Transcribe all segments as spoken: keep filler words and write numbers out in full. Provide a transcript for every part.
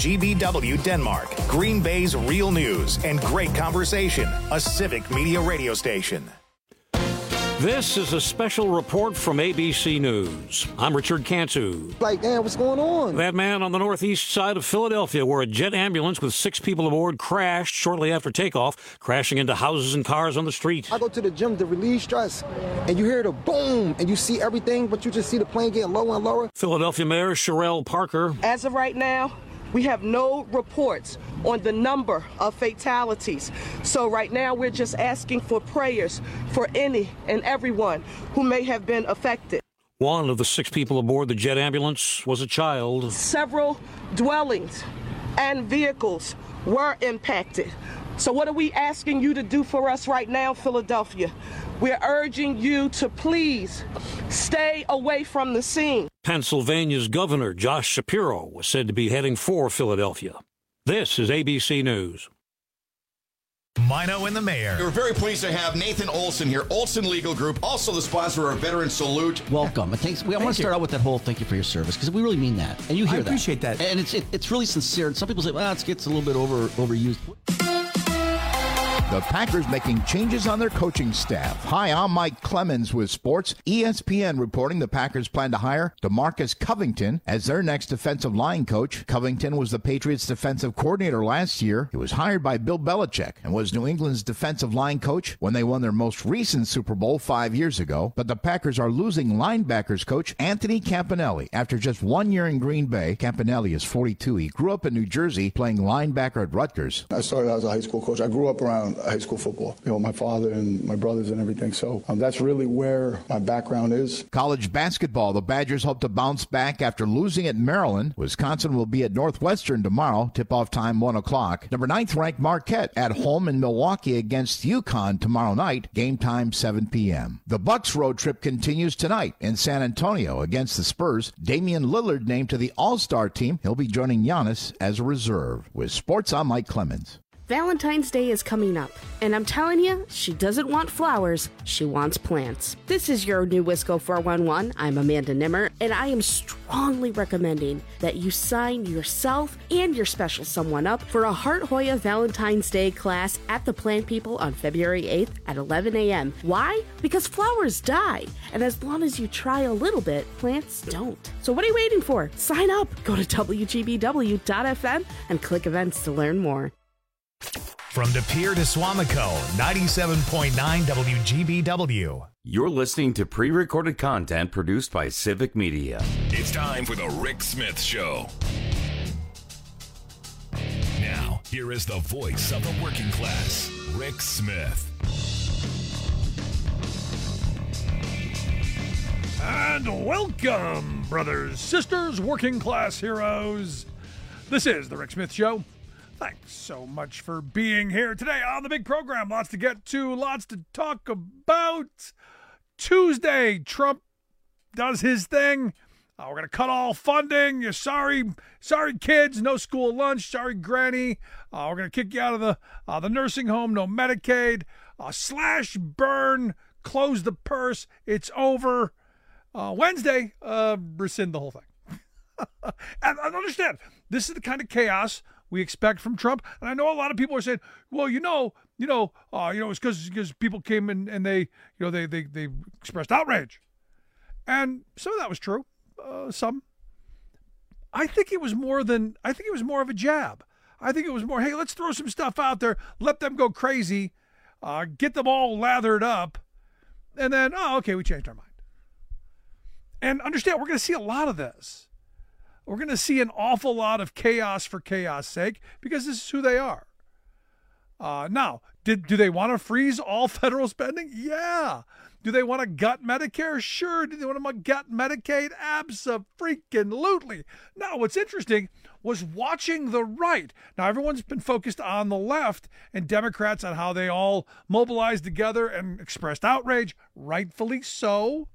G B W Denmark, Green Bay's real news and great conversation, a civic media radio station. This is a special report from A B C News. I'm Richard Cantu. Like, man, what's going on? That man on the northeast side of Philadelphia where a jet ambulance with six people aboard crashed shortly after takeoff, crashing into houses and cars on the street. I go to the gym to relieve stress, and you hear the boom, and you see everything, but you just see the plane getting lower and lower. Philadelphia Mayor Sherrell Parker. As of right now, we have no reports on the number of fatalities. So right now we're just asking for prayers for any and everyone who may have been affected. One of the six people aboard the jet ambulance was a child. Several dwellings and vehicles were impacted. So what are we asking you to do for us right now, Philadelphia? We're urging you to please stay away from the scene. Pennsylvania's Governor Josh Shapiro was said to be heading for Philadelphia. This is A B C News. Mino and the Mayor. We're very pleased to have Nathan Olson here, Olson Legal Group, also the sponsor of our Veteran Salute. Welcome. And thanks. We, I want to start out with that whole thank you for your service, because we really mean that. And you hear that. I appreciate that. And it's it, it's really sincere. And some people say, well, it gets a little bit over overused. The Packers making changes on their coaching staff. Hi, I'm Mike Clemens with sports. E S P N reporting the Packers plan to hire DeMarcus Covington as their next defensive line coach. Covington was the Patriots' defensive coordinator last year. He was hired by Bill Belichick and was New England's defensive line coach when they won their most recent Super Bowl five years ago. But the Packers are losing linebackers coach Anthony Campanelli. After just one year in Green Bay, Campanelli is forty-two. He grew up in New Jersey playing linebacker at Rutgers. I started out as a high school coach. I grew up around high school football, you know, my father and my brothers and everything. So um, that's really where my background is. College basketball. The Badgers hope to bounce back after losing at Maryland. Wisconsin will be at Northwestern tomorrow. Tip-off time one o'clock. Number ninth ranked Marquette at home in Milwaukee against UConn tomorrow night. Game time seven p.m. The Bucks road trip continues tonight in San Antonio against the Spurs. Damian Lillard named to the All-Star team. He'll be joining Giannis as a reserve. With sports, I'm Mike Clemens. Valentine's Day is coming up, and I'm telling you, she doesn't want flowers, she wants plants. This is your new Wisco four one one. I'm Amanda Nimmer, and I am strongly recommending that you sign yourself and your special someone up for a Heart Hoya Valentine's Day class at the Plant People on February eighth at eleven a.m. Why? Because flowers die, and as long as you try a little bit, plants don't. So what are you waiting for? Sign up. Go to W G B W dot F M and click events to learn more. From De Pere to Swamico, ninety-seven point nine W G B W. You're listening to pre-recorded content produced by Civic Media. It's time for the Rick Smith Show. Now, here is the voice of the working class, Rick Smith. And welcome, brothers, sisters, working class heroes. This is the Rick Smith Show. Thanks so much for being here today on the big program. Lots to get to, lots to talk about. Tuesday, Trump does his thing. Uh, we're going to cut all funding. You're sorry, sorry kids, no school lunch. Sorry, granny. Uh, we're going to kick you out of the uh, the nursing home. No Medicaid. Uh, slash, burn, close the purse. It's over. Uh, Wednesday, uh, rescind the whole thing. And I understand, this is the kind of chaos we expect from Trump. And I know a lot of people are saying, well, you know, you know, uh, you know, it's because because people came in and they, you know, they they they expressed outrage. And some of that was true. Uh, some. I think it was more than, I think it was more of a jab. I think it was more, hey, let's throw some stuff out there, let them go crazy, uh, get them all lathered up, and then, oh, okay, we changed our mind. And understand, we're going to see a lot of this. We're going to see an awful lot of chaos for chaos sake, because this is who they are. Uh, now, did do they want to freeze all federal spending? Yeah. Do they want to gut Medicare? Sure. Do they want to gut Medicaid? Abso-freaking-lutely. Now, what's interesting was watching the right. Now, everyone's been focused on the left and Democrats on how they all mobilized together and expressed outrage, rightfully so.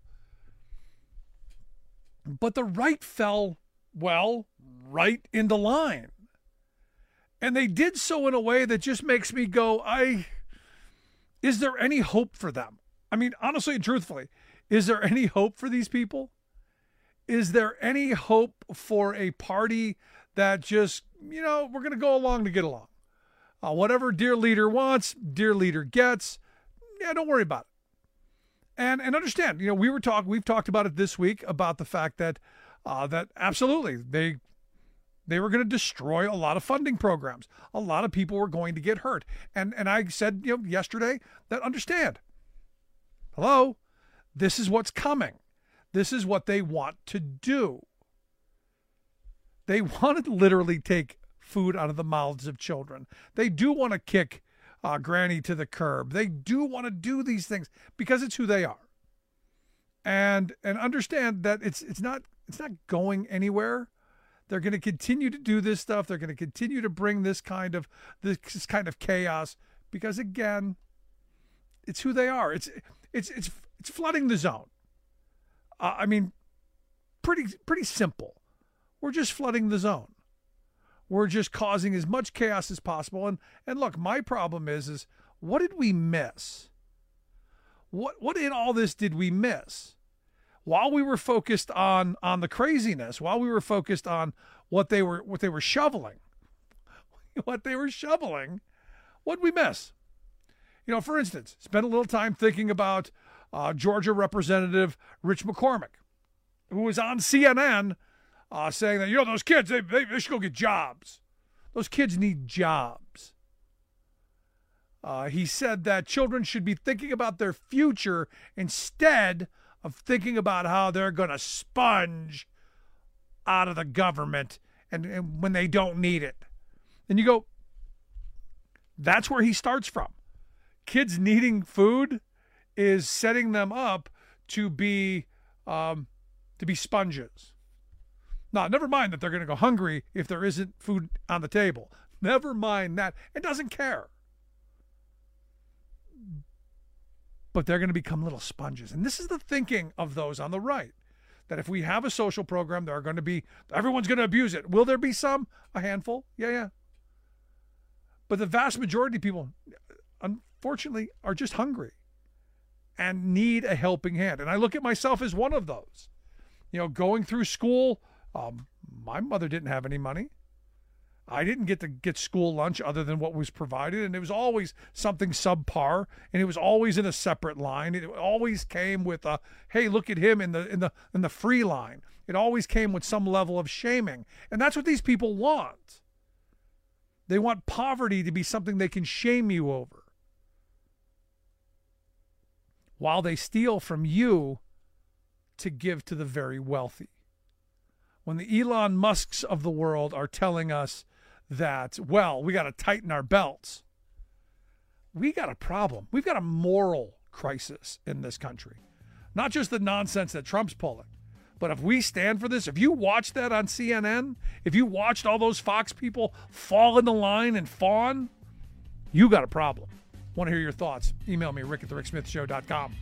But the right fell, well, right into line. And they did so in a way that just makes me go, I, is there any hope for them? I mean, honestly and truthfully, is there any hope for these people? Is there any hope for a party that just, you know, we're going to go along to get along. Uh, whatever dear leader wants, dear leader gets. Yeah, don't worry about it. And and understand, you know, we were talk we've talked about it this week about the fact that uh, that absolutely they they were going to destroy a lot of funding programs. A lot of people were going to get hurt. And and I said, you know, yesterday that understand. Hello, this is what's coming. This is what they want to do. They want to literally take food out of the mouths of children. They do want to kick uh, Granny to the curb. They do want to do these things because it's who they are. And and understand that it's it's not it's not going anywhere. They're going to continue to do this stuff. They're going to continue to bring this kind of this kind of chaos because again, it's who they are. It's it's it's it's flooding the zone. Uh, I mean, pretty pretty simple. We're just flooding the zone. We're just causing as much chaos as possible. And and look, my problem is, is what did we miss? What what in all this did we miss? While we were focused on on the craziness, while we were focused on what they were what they were shoveling, what they were shoveling, what did we miss? You know, for instance, spend a little time thinking about uh, Georgia Representative Rich McCormick, who was on C N N Uh, saying that, you know, those kids, they, they, they should go get jobs. Those kids need jobs. Uh, he said that children should be thinking about their future instead of thinking about how they're going to sponge out of the government and, and when they don't need it. And you go, that's where he starts from. Kids needing food is setting them up to be um, to be sponges. Now, never mind that they're going to go hungry if there isn't food on the table. Never mind that. It doesn't care. But they're going to become little sponges. And this is the thinking of those on the right, that if we have a social program, there are going to be, everyone's going to abuse it. Will there be some? A handful? Yeah, yeah. But the vast majority of people, unfortunately, are just hungry and need a helping hand. And I look at myself as one of those. You know, going through school, Um, my mother didn't have any money. I didn't get to get school lunch other than what was provided, and it was always something subpar, and it was always in a separate line. It always came with a, hey, look at him in the in the in the free line. It always came with some level of shaming, and that's what these people want. They want poverty to be something they can shame you over, while they steal from you to give to the very wealthy. When the Elon Musks of the world are telling us that, well, we got to tighten our belts, we got a problem. We've got a moral crisis in this country. Not just the nonsense that Trump's pulling, but if we stand for this, if you watched that on C N N, if you watched all those Fox people fall in the line and fawn, you got a problem. Want to hear your thoughts? Email me, rick at the rick smith show dot com.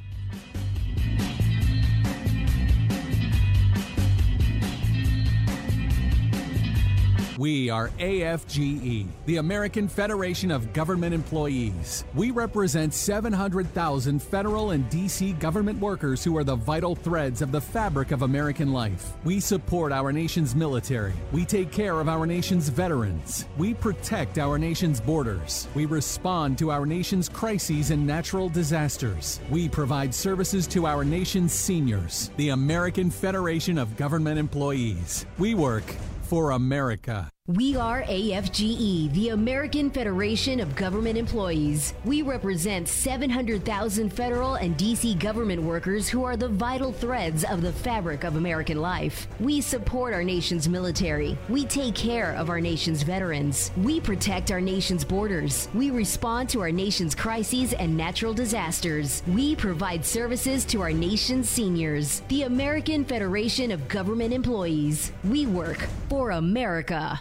We are A F G E, the American Federation of Government Employees. We represent seven hundred thousand federal and D C government workers who are the vital threads of the fabric of American life. We support our nation's military. We take care of our nation's veterans. We protect our nation's borders. We respond to our nation's crises and natural disasters. We provide services to our nation's seniors. The American Federation of Government Employees. We work for America. We are A F G E, the American Federation of Government Employees. We represent seven hundred thousand federal and D C government workers who are the vital threads of the fabric of American life. We support our nation's military. We take care of our nation's veterans. We protect our nation's borders. We respond to our nation's crises and natural disasters. We provide services to our nation's seniors. The American Federation of Government Employees. We work for America.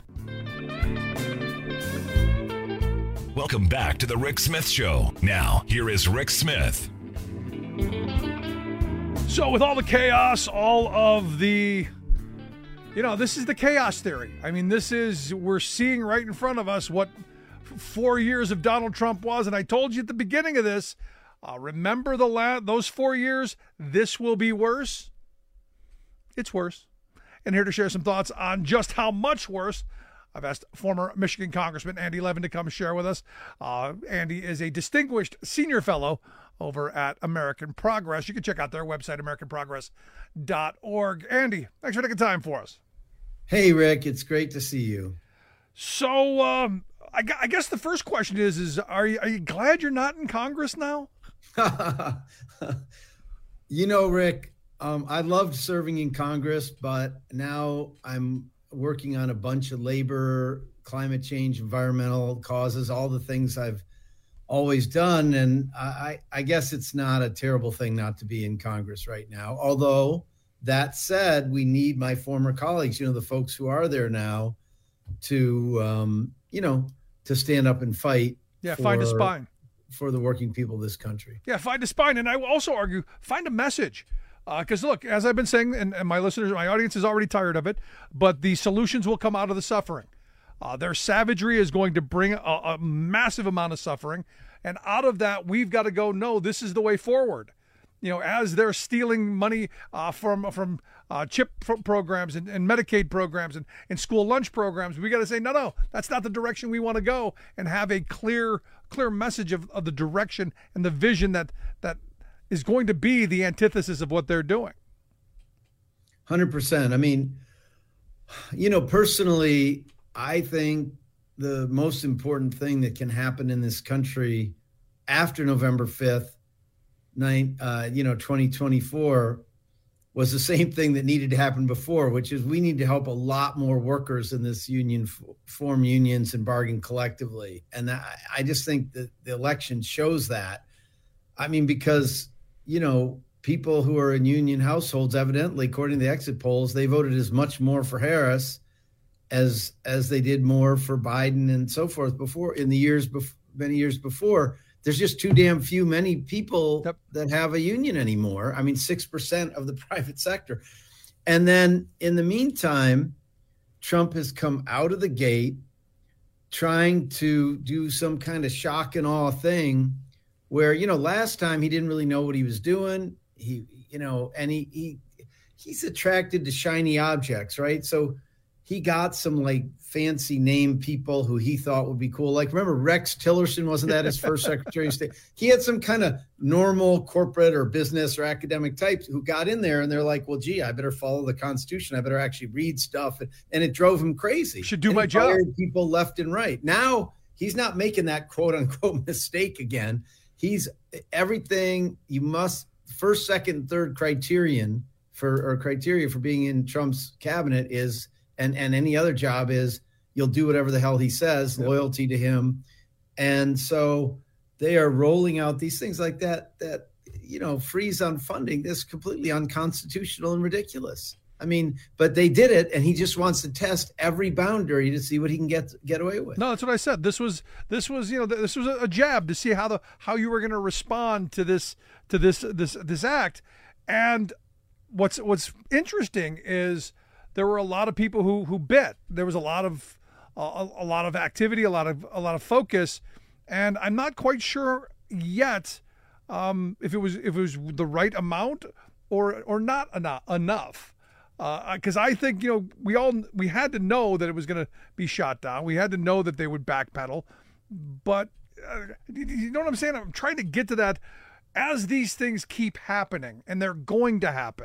Welcome back to the Rick Smith Show. Now, here is Rick Smith. So with all the chaos, all of the, you know, this is the chaos theory. I mean, this is, we're seeing right in front of us what four years of Donald Trump was. And I told you at the beginning of this, uh, remember the la- those four years, this will be worse. It's worse. And here to share some thoughts on just how much worse I've asked former Michigan Congressman Andy Levin to come share with us. Uh, Andy is a distinguished senior fellow over at American Progress. You can check out their website, american progress dot org. Andy, thanks for taking time for us. Hey, Rick, it's great to see you. So um, I, I guess the first question is, is are you, are you glad you're not in Congress now? You know, Rick, um, I loved serving in Congress, but now I'm working on a bunch of labor, climate change, environmental causes, all the things I've always done. And I, I guess it's not a terrible thing not to be in Congress right now. Although that said, we need my former colleagues, you know, the folks who are there now to, um, you know, to stand up and fight. Yeah, for, find a spine. For the working people of this country. Yeah, find a spine. And I will also argue, find a message. Because, uh, look, as I've been saying, and, and my listeners, my audience is already tired of it, but the solutions will come out of the suffering. Uh, their savagery is going to bring a, a massive amount of suffering. And out of that, we've got to go, no, this is the way forward. You know, as they're stealing money uh, from from uh, CHIP pro- programs and, and Medicaid programs and, and school lunch programs, we got to say, no, no, that's not the direction we want to go, and have a clear clear message of, of the direction and the vision that that is going to be the antithesis of what they're doing. one hundred percent. I mean, you know, personally, I think the most important thing that can happen in this country after November fifth, Nine, uh, you know, twenty twenty-four was the same thing that needed to happen before, which is we need to help a lot more workers in this union, form unions and bargain collectively. And I, I just think that the election shows that. I mean, because, you know, people who are in union households, evidently, according to the exit polls, they voted as much more for Harris as as they did more for Biden and so forth before in the years before, many years before. There's just too damn few many people yep. that have a union anymore. I mean, six percent of the private sector. And then in the meantime, Trump has come out of the gate trying to do some kind of shock and awe thing where, you know, last time he didn't really know what he was doing. He, you know, and he, he he's attracted to shiny objects, right? So he got some like fancy name people who he thought would be cool. Like, remember Rex Tillerson, wasn't that his first Secretary of State? He had some kind of normal corporate or business or academic types who got in there and they're like, well, gee, I better follow the Constitution. I better actually read stuff. And, and it drove him crazy. Should do and my he job. Fired people left and right. Now he's not making that quote unquote mistake again. He's everything you must first, second, third criterion for or criteria for being in Trump's cabinet is And and any other job is you'll do whatever the hell he says, yep. loyalty to him. And so they are rolling out these things like that, that, you know, freeze on funding. This is completely unconstitutional and ridiculous. I mean, but they did it, and he just wants to test every boundary to see what he can get get away with. No, that's what I said. This was this was you know this was a jab to see how the how you were going to respond to this to this this this act. And what's what's interesting is there were a lot of people who who bit. There was a lot of a, a lot of activity, a lot of a lot of focus, and I'm not quite sure yet um, if it was if it was the right amount or or not enough. enough. Because uh, I think, you know, we all we had to know that it was going to be shot down. We had to know that they would backpedal. But uh, you know what I'm saying? I'm trying to get to that as these things keep happening, and they're going to happen.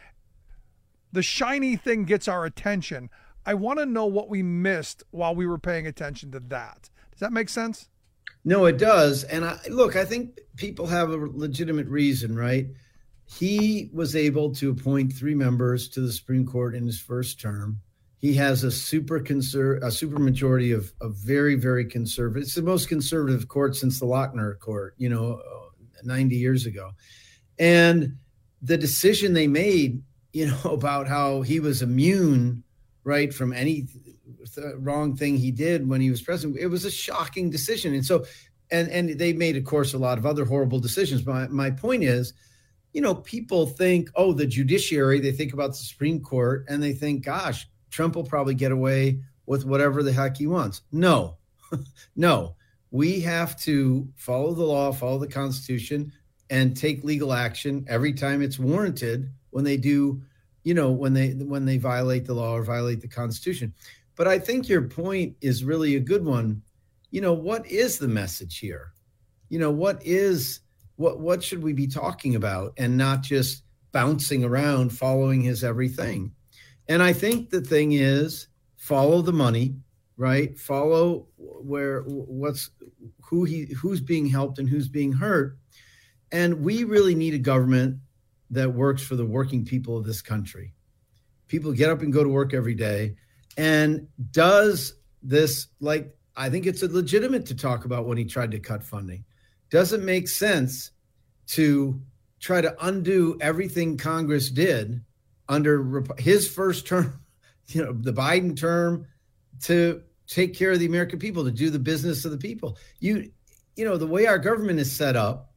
The shiny thing gets our attention. I want to know what we missed while we were paying attention to that. Does that make sense? No, it does. And I, look, I think people have a legitimate reason, right? He was able to appoint three members to the Supreme Court in his first term. He has a super conser- a super majority of, of very, very conservative. It's the most conservative court since the Lochner Court, you know, ninety years ago. And the decision they made, you know, about how he was immune, right, from any th- wrong thing he did when he was president, it was a shocking decision. And so, and and they made, of course, a lot of other horrible decisions. But my, my point is, you know, people think, oh, the judiciary, they think about the Supreme Court and they think, gosh, Trump will probably get away with whatever the heck he wants. No, no, we have to follow the law, follow the Constitution, and take legal action every time it's warranted when they do, you know, when they when they violate the law or violate the Constitution. But I think your point is really a good one. You know, what is the message here? You know, what is what what should we be talking about, and not just bouncing around following his everything? And I think the thing is, follow the money, right? Follow where what's who he who's being helped and who's being hurt. And we really need a government that works for the working people of this country. People get up and go to work every day, and does this, like, I think it's legitimate to talk about when he tried to cut funding. Doesn't make sense to try to undo everything Congress did under his first term, you know, the Biden term, to take care of the American people, to do the business of the people. You, you know, the way our government is set up,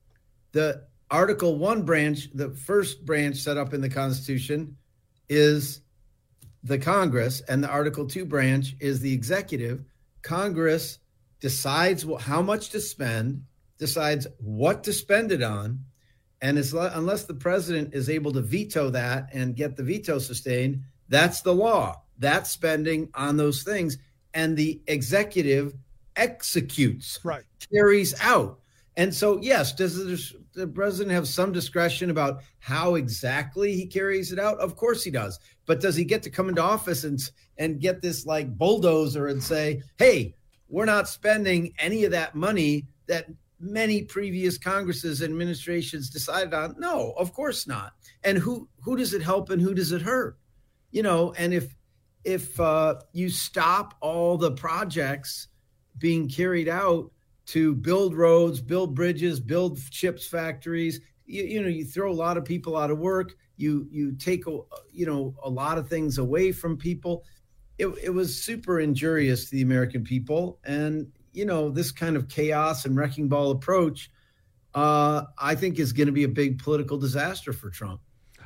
the Article One branch, the first branch set up in the Constitution, is the Congress, and the Article Two branch is the executive. Congress decides how much to spend, decides what to spend it on, and as, unless the president is able to veto that and get the veto sustained, that's the law. That's spending on those things, and the executive executes, right, carries out. And so, yes, does the, the president have some discretion about how exactly he carries it out? Of course he does. But does he get to come into office and, and get this like bulldozer and say, hey, we're not spending any of that money that many previous Congresses and administrations decided on? No, of course not. And who who does it help and who does it hurt? You know, and if if uh, you stop all the projects being carried out to build roads, build bridges, build chips factories, you, you know, you throw a lot of people out of work. You you take, a, you know, a lot of things away from people. It, it was super injurious to the American people. And, you know, this kind of chaos and wrecking ball approach, uh, I think is going to be a big political disaster for Trump.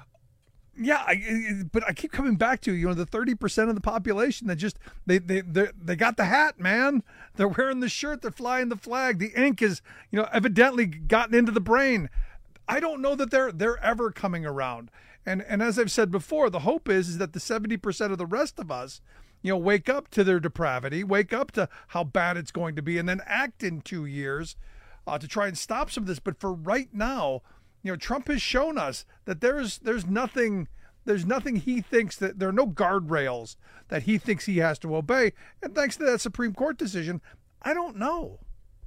Yeah, I, but I keep coming back to, you know, the thirty percent of the population that just, they they they got the hat, man. They're wearing the shirt, they're flying the flag. The ink is, you know, evidently gotten into the brain. I don't know that they're they're ever coming around. And and as I've said before, the hope is, is that the seventy percent of the rest of us, you know, wake up to their depravity, wake up to how bad it's going to be, and then act in two years uh, to try and stop some of this. But for right now, you know, Trump has shown us that there's there's nothing there's nothing he thinks that there are no guardrails that he thinks he has to obey. And thanks to that Supreme Court decision, I don't know.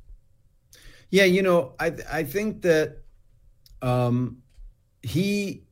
Yeah, you know, I I think that um, he,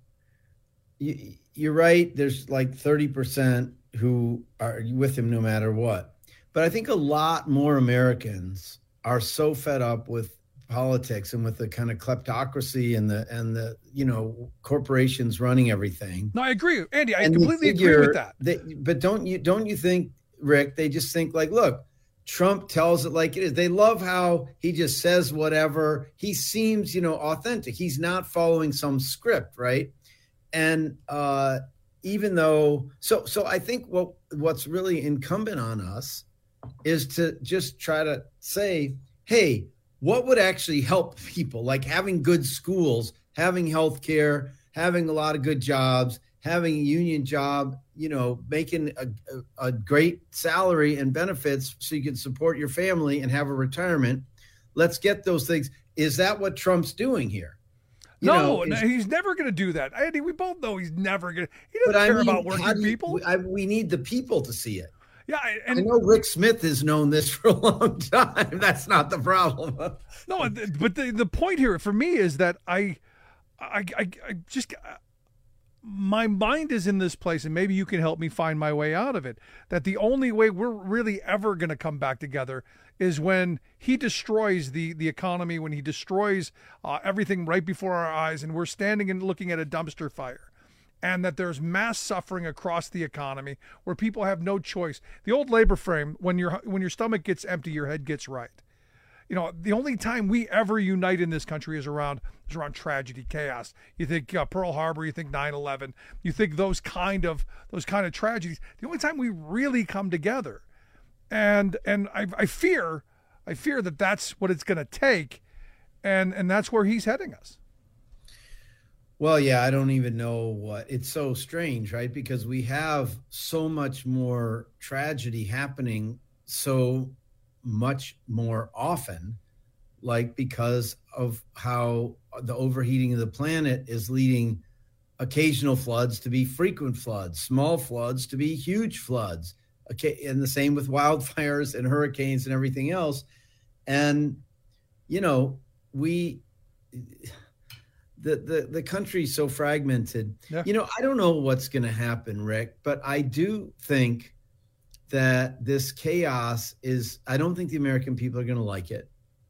you, you're right. There's like thirty percent who are with him no matter what. But I think a lot more Americans are so fed up with politics and with the kind of kleptocracy and the and the you know corporations running everything. No, I agree, Andy. I and completely figure, agree with that. They, but don't you don't you think, Rick? They just think like, look, Trump tells it like it is. They love how he just says whatever. He seems, you know, authentic. He's not following some script, right? And uh, even though, so so I think what what's really incumbent on us is to just try to say, hey, what would actually help people, like having good schools, having health care, having a lot of good jobs, having a union job, you know, making a, a, a great salary and benefits so you can support your family and have a retirement. Let's get those things. Is that what Trump's doing here? You no, know, is, no, he's never going to do that. Andy, we both know he's never going to. He doesn't care I mean, about working you, people. I, we need the people to see it. Yeah, and I know Rick Smith has known this for a long time. That's not the problem. No, but the, the point here for me is that I, I, I, I just, my mind is in this place, and maybe you can help me find my way out of it. That the only way we're really ever going to come back together is when he destroys the the economy, when he destroys uh, everything right before our eyes, and we're standing and looking at a dumpster fire. And that there's mass suffering across the economy where people have no choice. The old labor frame, when your when your stomach gets empty, your head gets right. You know, the only time we ever unite in this country is around is around tragedy, chaos. You think uh, Pearl Harbor, you think nine eleven, you think those kind of those kind of tragedies. The only time we really come together, and and I, I fear, I fear that that's what it's going to take, and and that's where he's heading us. Well, yeah, I don't even know what it's so strange, right? Because we have so much more tragedy happening so much more often, like because of how the overheating of the planet is leading occasional floods to be frequent floods, small floods to be huge floods. Okay, and the same with wildfires and hurricanes and everything else. And, you know, we... The, the the country's so fragmented. Yeah. You know, I don't know what's going to happen, Rick, but I do think that this chaos is, I don't think the American people are going to like it.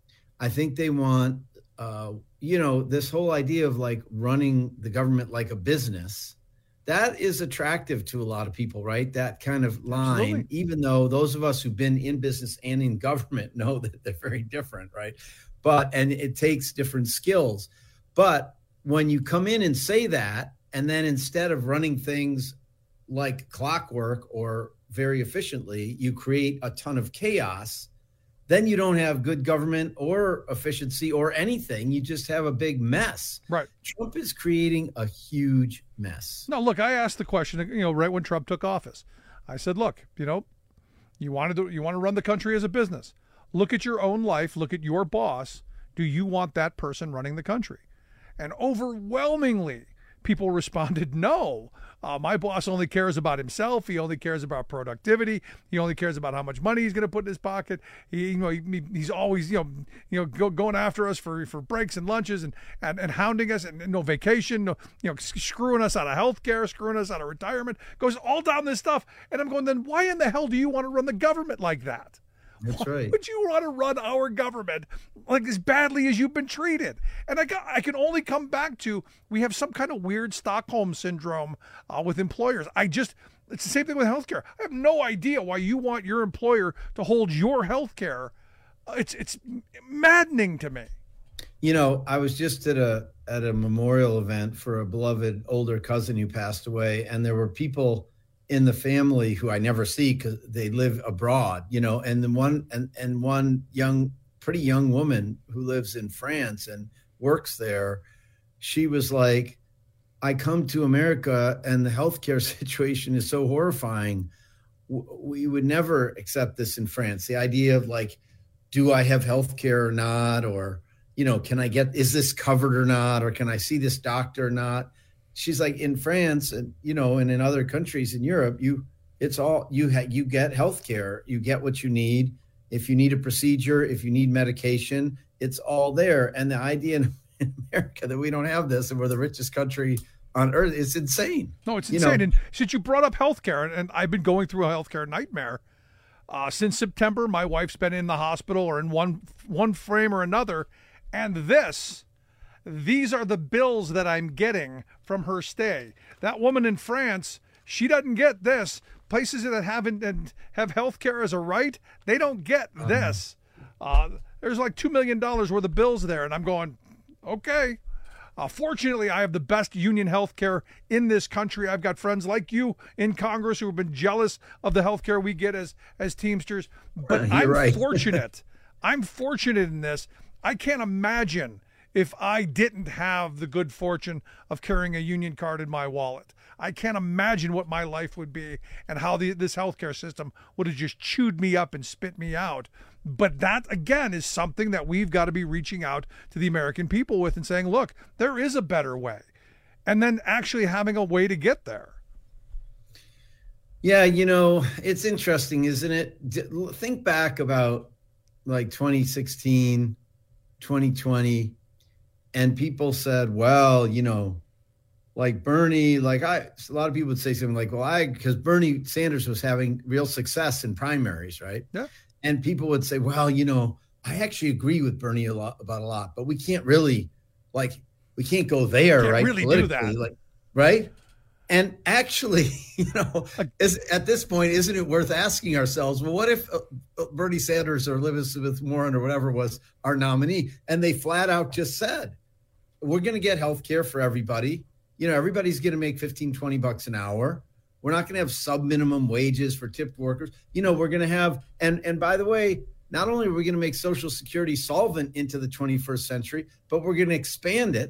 I think they want, uh, you know, this whole idea of like running the government like a business. That is attractive to a lot of people, right? That kind of line, Absolutely. Even though those of us who've been in business and in government know that they're very different, right? But, and it takes different skills. But when you come in and say that, and then instead of running things like clockwork or very efficiently, you create a ton of chaos, then you don't have good government or efficiency or anything. You just have a big mess. Right. Trump is creating a huge mess. No, look, I asked the question, you know, right when Trump took office. I said, look, you know, you want to do, you want to run the country as a business. Look at your own life. Look at your boss. Do you want that person running the country? And overwhelmingly, people responded, no. Uh, my boss only cares about himself. He only cares about productivity. He only cares about how much money he's going to put in his pocket. He, you know, he, he's always, you know, you know, go, going after us for, for breaks and lunches and, and, and hounding us, and no vacation, no, you know, screwing us out of health care, screwing us out of retirement. Goes all down this stuff. And I'm going, then why in the hell do you want to run the government like that? That's right. Why would you want to run our government like as badly as you've been treated? And I got, I can only come back to, we have some kind of weird Stockholm syndrome uh, with employers. I just, it's the same thing with healthcare. I have no idea why you want your employer to hold your healthcare. Uh, it's it's maddening to me. You know, I was just at a at a memorial event for a beloved older cousin who passed away, and there were people in the family who I never see because they live abroad, you know, and the one and, and one young, pretty young woman who lives in France and works there. She was like, I come to America and the healthcare situation is so horrifying. We would never accept this in France. The idea of like, do I have healthcare or not? Or, you know, can I get, is this covered or not? Or can I see this doctor or not? She's like, in France and, you know, and in other countries in Europe, you, it's all, you ha- you get healthcare, you get what you need. If you need a procedure, if you need medication, it's all there. And the idea in, in America that we don't have this and we're the richest country on earth, it's insane. No, it's you insane. know? And since you brought up healthcare, and, and I've been going through a healthcare nightmare uh, since September, my wife's been in the hospital or in one, one frame or another. And this, These are the bills that I'm getting from her stay. That woman in France, she doesn't get this. Places that haven't and have health care as a right, they don't get uh-huh. this. Uh, there's like two million dollars worth of bills there. And I'm going, okay. Uh, fortunately, I have the best union health care in this country. I've got friends like you in Congress who have been jealous of the health care we get as, as Teamsters. But I'm right. fortunate. I'm fortunate in this. I can't imagine if I didn't have the good fortune of carrying a union card in my wallet. I can't imagine what my life would be and how the, this healthcare system would have just chewed me up and spit me out. But that, again, is something that we've got to be reaching out to the American people with and saying, look, there is a better way. And then actually having a way to get there. Yeah, you know, it's interesting, isn't it? Think back about like twenty sixteen, twenty twenty, and people said, well, you know, like Bernie, like I, a lot of people would say something like, well, I, because Bernie Sanders was having real success in primaries, right? Yeah. And people would say, well, you know, I actually agree with Bernie a lot about a lot, but we can't really, like, we can't go there, can't right? Really do that, like, right? And actually, you know, is, at this point, isn't it worth asking ourselves, well, what if uh, Bernie Sanders or Elizabeth Warren or whatever was our nominee, and they flat out just said, we're going to get health care for everybody. You know, everybody's going to make fifteen, twenty bucks an hour. We're not going to have sub minimum wages for tipped workers. You know, we're going to have, and, and by the way, not only are we going to make Social Security solvent into the twenty-first century, but we're going to expand it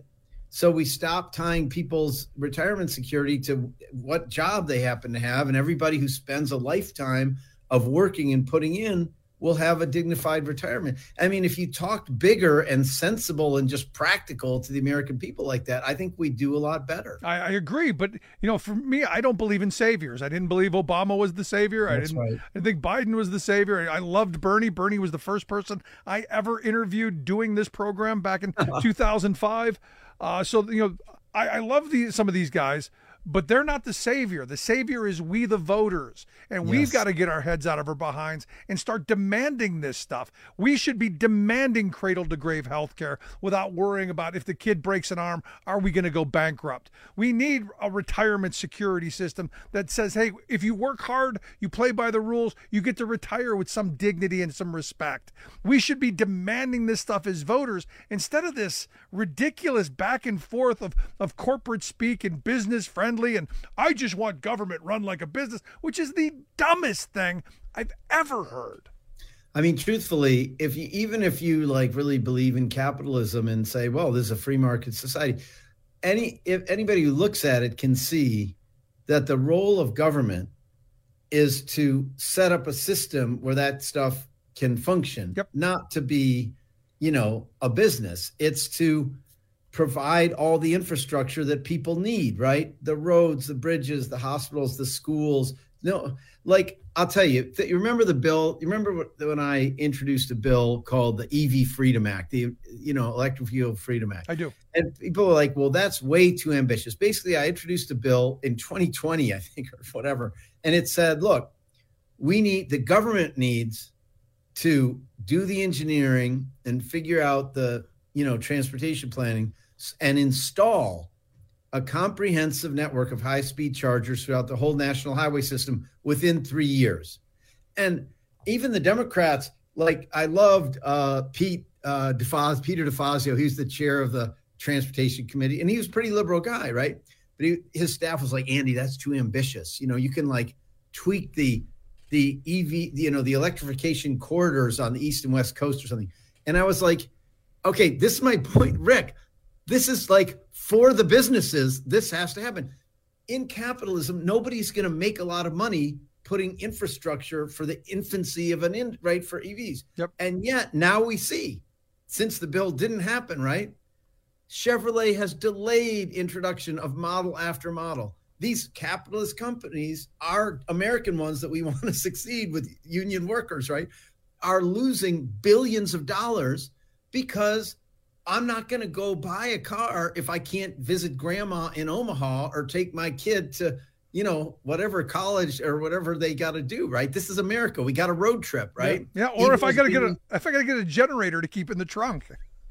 So we stop tying people's retirement security to what job they happen to have. And everybody who spends a lifetime of working and putting in will have a dignified retirement. I mean, if you talked bigger and sensible and just practical to the American people like that, I think we'd do a lot better. I, I agree. But, you know, for me, I don't believe in saviors. I didn't believe Obama was the savior. That's I didn't, right. I didn't think Biden was the savior. I loved Bernie. Bernie was the first person I ever interviewed doing this program back in two thousand five. Uh, so, you know, I, I love these, some of these guys, but they're not the savior. The savior is we, the voters. And we've Yes. got to get our heads out of our behinds and start demanding this stuff. We should be demanding cradle to grave health care without worrying about if the kid breaks an arm, are we going to go bankrupt? We need a retirement security system that says, hey, if you work hard, you play by the rules, you get to retire with some dignity and some respect. We should be demanding this stuff as voters instead of this ridiculous back and forth of, of corporate speak and business friendly. And I just want government run like a business, which is the dumbest thing I've ever heard. I mean, truthfully, if you, even if you like really believe in capitalism and say, well, this is a free market society, any if anybody who looks at it can see that the role of government is to set up a system where that stuff can function, yep. not to be, you know, a business. It's to provide all the infrastructure that people need, right? The roads, the bridges, the hospitals, the schools. No, like I'll tell you, th- you remember the bill? You remember what, when I introduced a bill called the E V Freedom Act, the, you know, Electric Vehicle Freedom Act? I do. And people are like, well, that's way too ambitious. Basically, I introduced a bill in twenty twenty, I think, or whatever. And it said, look, we need, the government needs to do the engineering and figure out the, you know, transportation planning and install a comprehensive network of high-speed chargers throughout the whole national highway system within three years. And even the Democrats, like I loved uh, Pete uh, DeFazio, Peter DeFazio, he's the chair of the Transportation Committee, and he was a pretty liberal guy, right? But he, his staff was like, Andy, that's too ambitious. You know, you can like tweak the the E V, you know, the electrification corridors on the East and West Coast or something. And I was like, okay, this is my point, Rick. This is like for the businesses, this has to happen. In capitalism, nobody's going to make a lot of money putting infrastructure for the infancy of an in, right, for E Vs. Yep. And yet now we see, since the bill didn't happen, right, Chevrolet has delayed introduction of model after model. These capitalist companies, are American ones that we want to succeed with union workers, right, are losing billions of dollars because I'm not going to go buy a car if I can't visit grandma in Omaha or take my kid to, you know, whatever college or whatever they got to do, right? This is America. We got a road trip, right? Yeah, yeah. Or if I got to get a if I got to get a generator to keep in the trunk.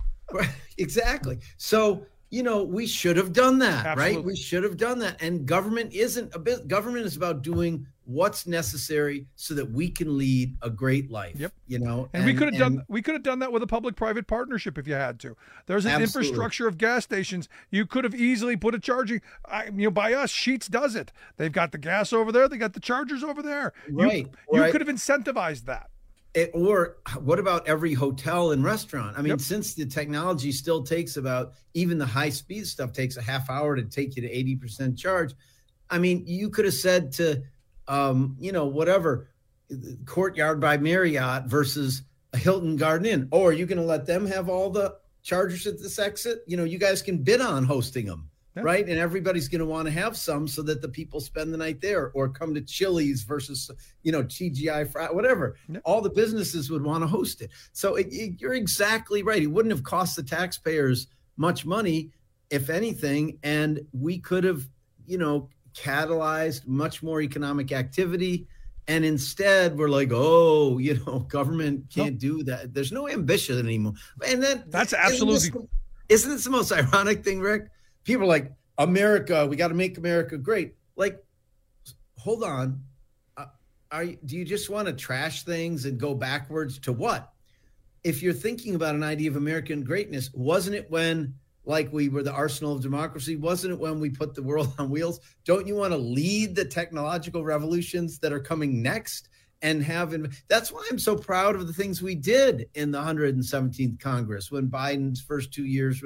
Exactly. So, you know, we should have done that, Absolutely. right? We should have done that. And government isn't a bit, government is about doing what's necessary so that we can lead a great life. Yep. You know, and, and we could have done we could have done that with a public-private partnership if you had to. There's an Absolutely. infrastructure of gas stations. You could have easily put a charging. I, you know, by us, Sheetz does it. They've got the gas over there. They got the chargers over there. Right. You, right. you could have incentivized that. It, or what about every hotel and restaurant? I mean, Yep. since the technology still takes about, even the high speed stuff takes a half hour to take you to eighty percent charge. I mean, you could have said to, um, you know, whatever, Courtyard by Marriott versus a Hilton Garden Inn, or are you going to let them have all the chargers at this exit? You know, you guys can bid on hosting them. Yeah. Right. And everybody's going to want to have some so that the people spend the night there, or come to Chili's versus, you know, T G I, whatever. Yeah. All the businesses would want to host it. So it, it, you're exactly right. It wouldn't have cost the taxpayers much money, if anything. And we could have, you know, catalyzed much more economic activity. And instead, we're like, oh, you know, government can't nope. do that. There's no ambition anymore. And then that's absolutely. Isn't this, isn't this the most ironic thing, Rick? People are like, America, we got to make America great. Like, hold on. Uh, are you, do you just want to trash things and go backwards to what? If you're thinking about an idea of American greatness, wasn't it when, like, we were the arsenal of democracy? Wasn't it when we put the world on wheels? Don't you want to lead the technological revolutions that are coming next? And have, that's why I'm so proud of the things we did in the one hundred seventeenth Congress when Biden's first two years were there.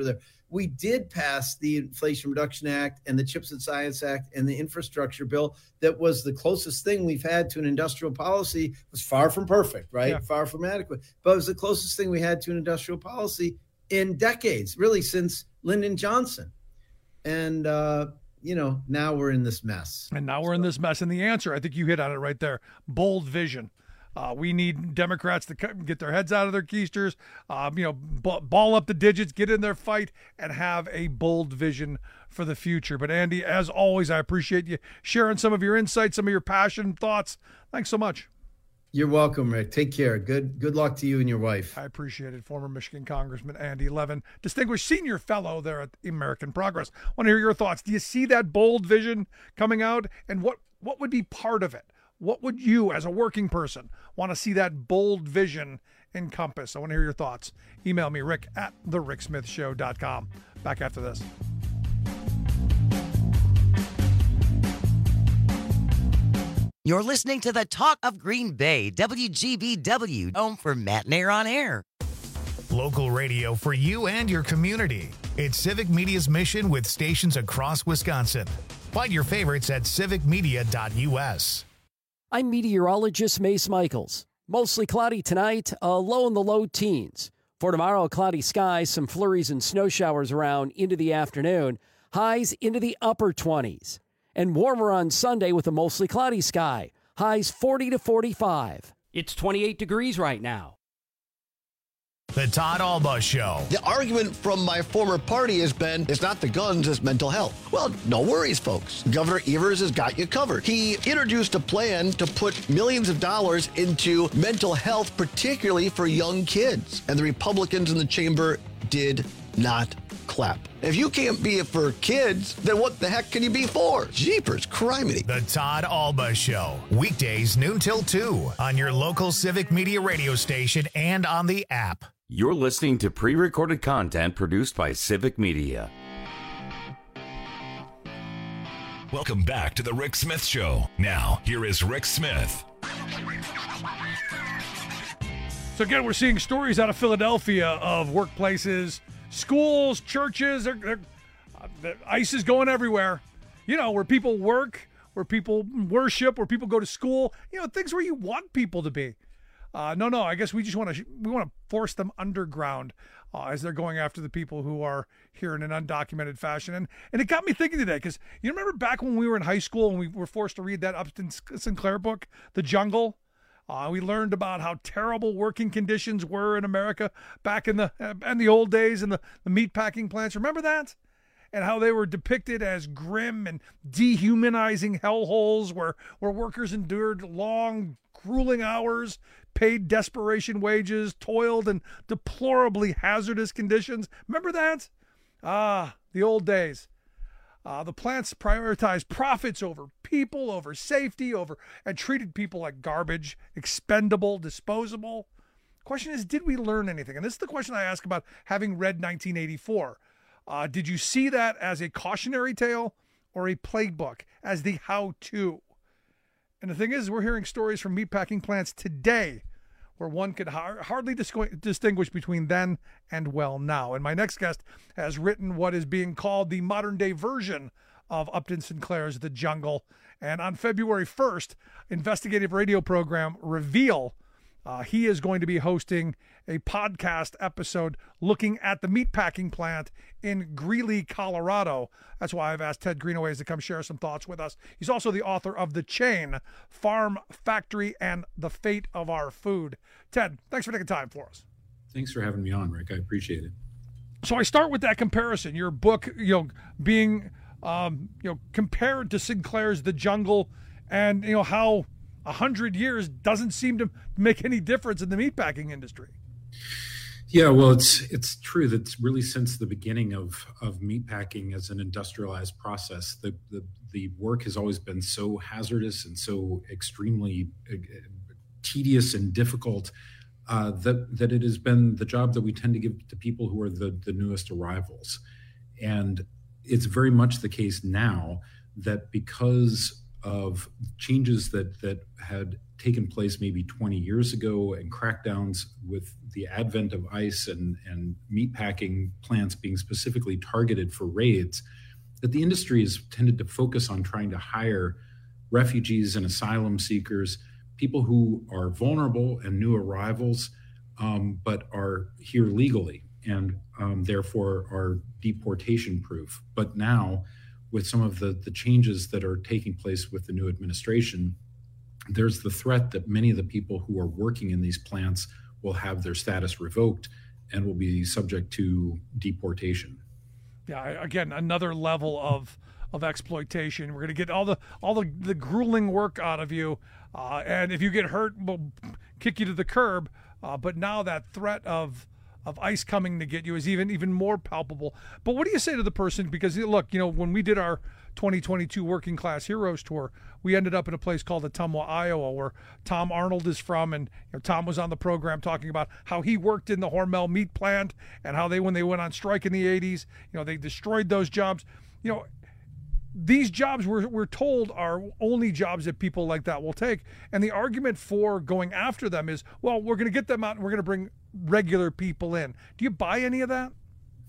we did pass the Inflation Reduction Act and the Chips and Science Act and the infrastructure bill that was the closest thing we've had to an industrial policy. It was far from perfect, right? Yeah. Far from adequate, but it was the closest thing we had to an industrial policy in decades, really since Lyndon Johnson. And, uh, you know, now we're in this mess. And now we're in this mess. And the answer, I think you hit on it right there, bold vision. Uh, we need Democrats to get their heads out of their keisters, um, you know, b- ball up the digits, get in their fight, and have a bold vision for the future. But, Andy, as always, I appreciate you sharing some of your insights, some of your passion, thoughts. Thanks so much. You're welcome, Rick. Take care. Good good luck to you and your wife. I appreciate it. Former Michigan Congressman Andy Levin, distinguished senior fellow there at American Progress. I want to hear your thoughts. Do you see that bold vision coming out? And what, what would be part of it? What would you, as a working person, want to see that bold vision encompass? I want to hear your thoughts. Email me, rick at the rick smith show dot com. Back after this. You're listening to the Talk of Green Bay, W G B W, home for Matt Nair on Air. Local radio for you and your community. It's Civic Media's mission with stations across Wisconsin. Find your favorites at civic media dot u s. I'm meteorologist Mace Michaels. Mostly cloudy tonight, a low in the low teens. For tomorrow, cloudy skies, some flurries and snow showers around into the afternoon. Highs into the upper twenties. And warmer on Sunday with a mostly cloudy sky. Highs forty to forty-five. It's twenty-eight degrees right now. The Todd Alba Show. The argument from my former party has been, it's not the guns, it's mental health. Well, no worries, folks. Governor Evers has got you covered. He introduced a plan to put millions of dollars into mental health, particularly for young kids. And the Republicans in the chamber did not clap. If you can't be it for kids, then what the heck can you be for? Jeepers, criminy. The Todd Alba Show. Weekdays noon till two on your local Civic Media radio station and on the app. You're listening to pre-recorded content produced by Civic Media. Welcome back to the Rick Smith Show. Now, here is Rick Smith. So again, we're seeing stories out of Philadelphia of workplaces, schools, churches. They're, they're, uh, the ICE is going everywhere. You know, where people work, where people worship, where people go to school. You know, things where you want people to be. Uh, no, no. I guess we just want to we want to force them underground uh, as they're going after the people who are here in an undocumented fashion. And and it got me thinking today, because you remember back when we were in high school and we were forced to read that Upton Sinclair book, The Jungle. Uh, we learned about how terrible working conditions were in America back in the uh, in the old days in the, the meat packing plants. Remember that? And how they were depicted as grim and dehumanizing hellholes where, where workers endured long, grueling hours, paid desperation wages, toiled in deplorably hazardous conditions. Remember that? Ah, the old days. Uh, the plants prioritized profits over people, over safety, over and treated people like garbage, expendable, disposable. Question is, did we learn anything? And this is the question I ask about having read nineteen eighty-four. Uh, did you see that as a cautionary tale or a playbook, as the how-to? And the thing is, we're hearing stories from meatpacking plants today where one could har- hardly dis- distinguish between then and well now. And my next guest has written what is being called the modern-day version of Upton Sinclair's The Jungle. And on February first, investigative radio program Reveal, uh, he is going to be hosting a podcast episode looking at the meatpacking plant in Greeley, Colorado. That's why I've asked Ted Greenaways to come share some thoughts with us. He's also the author of The Chain, Farm, Factory, and the Fate of Our Food. Ted, thanks for taking time for us. Thanks for having me on, Rick. I appreciate it. So I start with that comparison. Your book, you know, being, um, you know, compared to Sinclair's The Jungle, and, you know, how a hundred years doesn't seem to make any difference in the meatpacking industry. Yeah, well, it's it's true that really since the beginning of of meatpacking as an industrialized process, the, the the work has always been so hazardous and so extremely uh, tedious and difficult uh, that that it has been the job that we tend to give to people who are the the newest arrivals. And it's very much the case now that because of changes that that had taken place maybe twenty years ago, and crackdowns with the advent of ICE and, and meatpacking plants being specifically targeted for raids, that the industry has tended to focus on trying to hire refugees and asylum seekers, people who are vulnerable and new arrivals, um, but are here legally and um, therefore are deportation proof. But now, with some of the, the changes that are taking place with the new administration, there's the threat that many of the people who are working in these plants will have their status revoked and will be subject to deportation. Yeah, again, another level of of exploitation. We're going to get all the all the, the grueling work out of you, uh, and if you get hurt, we'll kick you to the curb. Uh, but now that threat of of ICE coming to get you is even even more palpable. But what do you say to the person? Because look, you know, when we did our twenty twenty-two Working Class Heroes Tour, we ended up in a place called Ottumwa, Iowa, where Tom Arnold is from, and you know, Tom was on the program talking about how he worked in the Hormel meat plant and how they, when they went on strike in the eighties, you know, they destroyed those jobs. You know, these jobs we're, we're told are only jobs that people like that will take. And the argument for going after them is, well, we're going to get them out and we're going to bring regular people in. Do you buy any of that?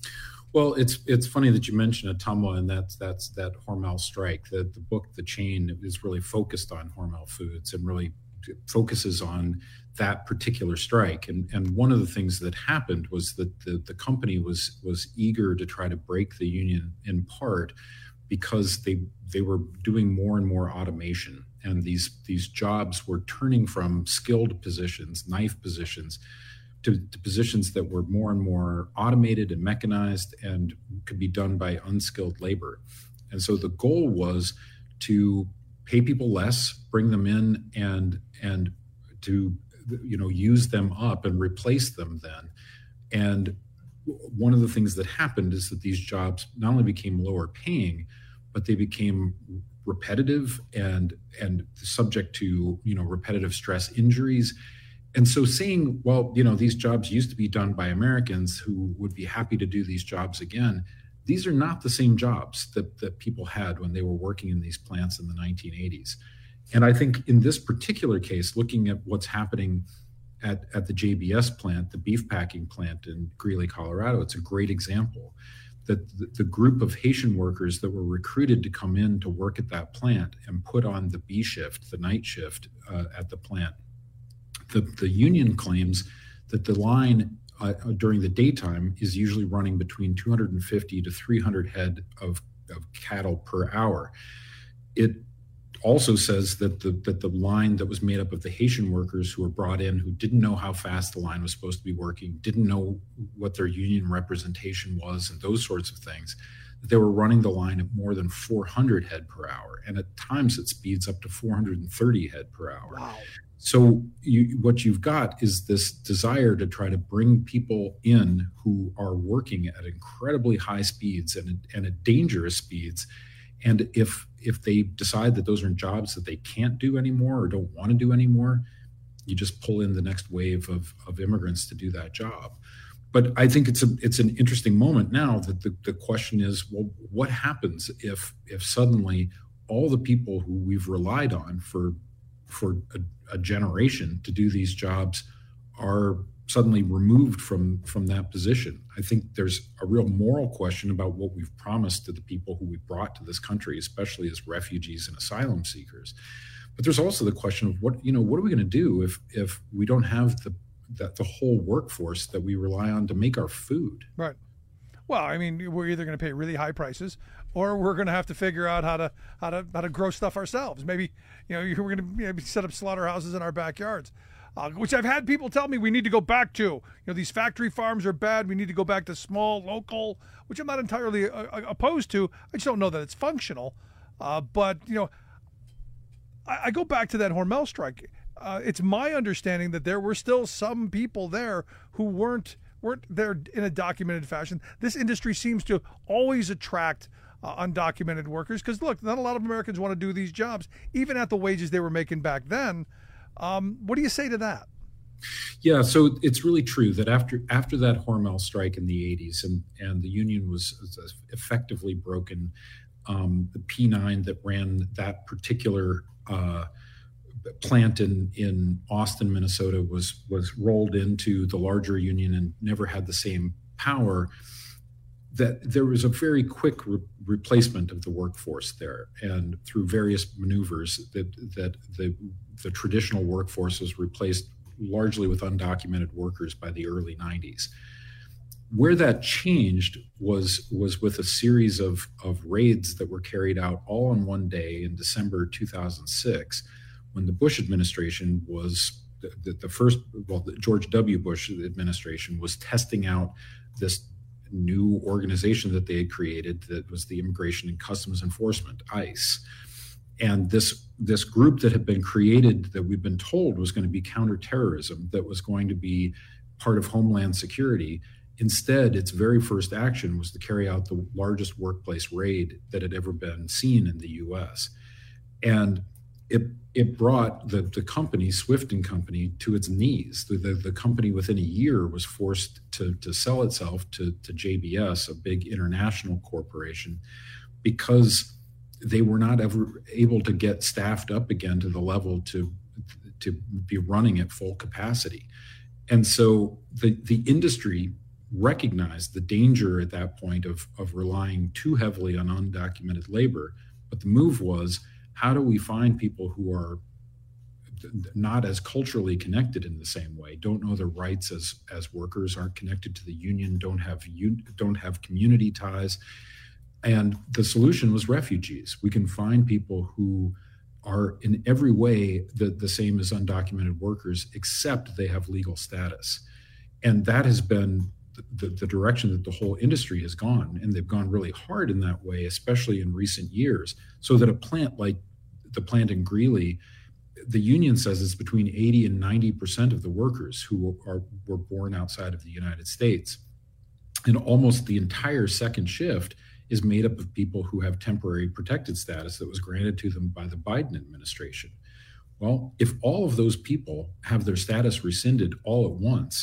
Well, it's it's funny that you mentioned Ottumwa, and that's that's that Hormel strike. The the book, The Chain, is really focused on Hormel Foods and really focuses on that particular strike. And and one of the things that happened was that the, the company was was eager to try to break the union in part because they they were doing more and more automation, and these these jobs were turning from skilled positions, knife positions, To, to positions that were more and more automated and mechanized and could be done by unskilled labor. And so the goal was to pay people less, bring them in, and and to you know use them up and replace them then. And one of the things that happened is that these jobs not only became lower paying, but they became repetitive and and subject to you know repetitive stress injuries. And so saying, well, you know, these jobs used to be done by Americans who would be happy to do these jobs again, these are not the same jobs that, that people had when they were working in these plants in the nineteen eighties. And I think in this particular case, looking at what's happening at, at the J B S plant, the beef packing plant in Greeley, Colorado, it's a great example that the, the group of Haitian workers that were recruited to come in to work at that plant and put on the B shift, the night shift uh, at the plant. The, the union claims that the line uh, during the daytime is usually running between two hundred fifty to three hundred head of, of cattle per hour. It also says that the, that the line that was made up of the Haitian workers who were brought in, who didn't know how fast the line was supposed to be working, didn't know what their union representation was, and those sorts of things, that they were running the line at more than four hundred head per hour. And at times it speeds up to four hundred thirty head per hour. Wow. So you, what you've got is this desire to try to bring people in who are working at incredibly high speeds and, and at dangerous speeds. And if if they decide that those are jobs that they can't do anymore or don't want to do anymore, you just pull in the next wave of, of immigrants to do that job. But I think it's a it's an interesting moment now that the, the question is, well, what happens if if suddenly all the people who we've relied on for for a, a generation to do these jobs are suddenly removed from from that position? I think there's a real moral question about what we've promised to the people who we brought to this country, especially as refugees and asylum seekers. But there's also the question of what, you know, what are we going to do if if we don't have the that the whole workforce that we rely on to make our food? Right. Well, I mean, we're either going to pay really high prices, or we're going to have to figure out how to how to how to grow stuff ourselves. Maybe, you know, we're going to you know, set up slaughterhouses in our backyards, uh, which I've had people tell me we need to go back to. You know, these factory farms are bad. We need to go back to small, local, which I'm not entirely uh, opposed to. I just don't know that it's functional. Uh, but you know, I, I go back to that Hormel strike. Uh, it's my understanding that there were still some people there who weren't. weren't there in a documented fashion. This industry seems to always attract uh, undocumented workers because, look, not a lot of Americans want to do these jobs, even at the wages they were making back then. Um, what do you say to that? Yeah, so it's really true that after after that Hormel strike in the eighties and, and the union was effectively broken, um, the P nine that ran that particular uh, plant in, in Austin, Minnesota was, was rolled into the larger union and never had the same power, that there was a very quick re- replacement of the workforce there. And through various maneuvers that, that the, the traditional workforce was replaced largely with undocumented workers by the early nineties. Where that changed was, was with a series of, of raids that were carried out all in one day in December two thousand six, when the Bush administration was, the, the first, well, the George W. Bush administration was testing out this new organization that they had created that was the Immigration and Customs Enforcement, ICE. And this, this group that had been created that we've been told was going to be counterterrorism, that was going to be part of Homeland Security. Instead, its very first action was to carry out the largest workplace raid that had ever been seen in the U S. And it it brought the, the company, Swift and Company, to its knees. The, the, the company within a year was forced to, to sell itself to, to J B S, a big international corporation, because they were not ever able to get staffed up again to the level to, to be running at full capacity. And so the, the industry recognized the danger at that point of, of relying too heavily on undocumented labor. But the move was, how do we find people who are not as culturally connected in the same way, don't know their rights as, as workers, aren't connected to the union, don't have don't have community ties? And the solution was refugees. We can find people who are in every way the, the same as undocumented workers, except they have legal status. And that has been the, the direction that the whole industry has gone. And they've gone really hard in that way, especially in recent years, so that a plant like the plant in Greeley, the union says it's between eighty and ninety percent of the workers who are were born outside of the United States. And almost the entire second shift is made up of people who have temporary protected status that was granted to them by the Biden administration. Well, if all of those people have their status rescinded all at once,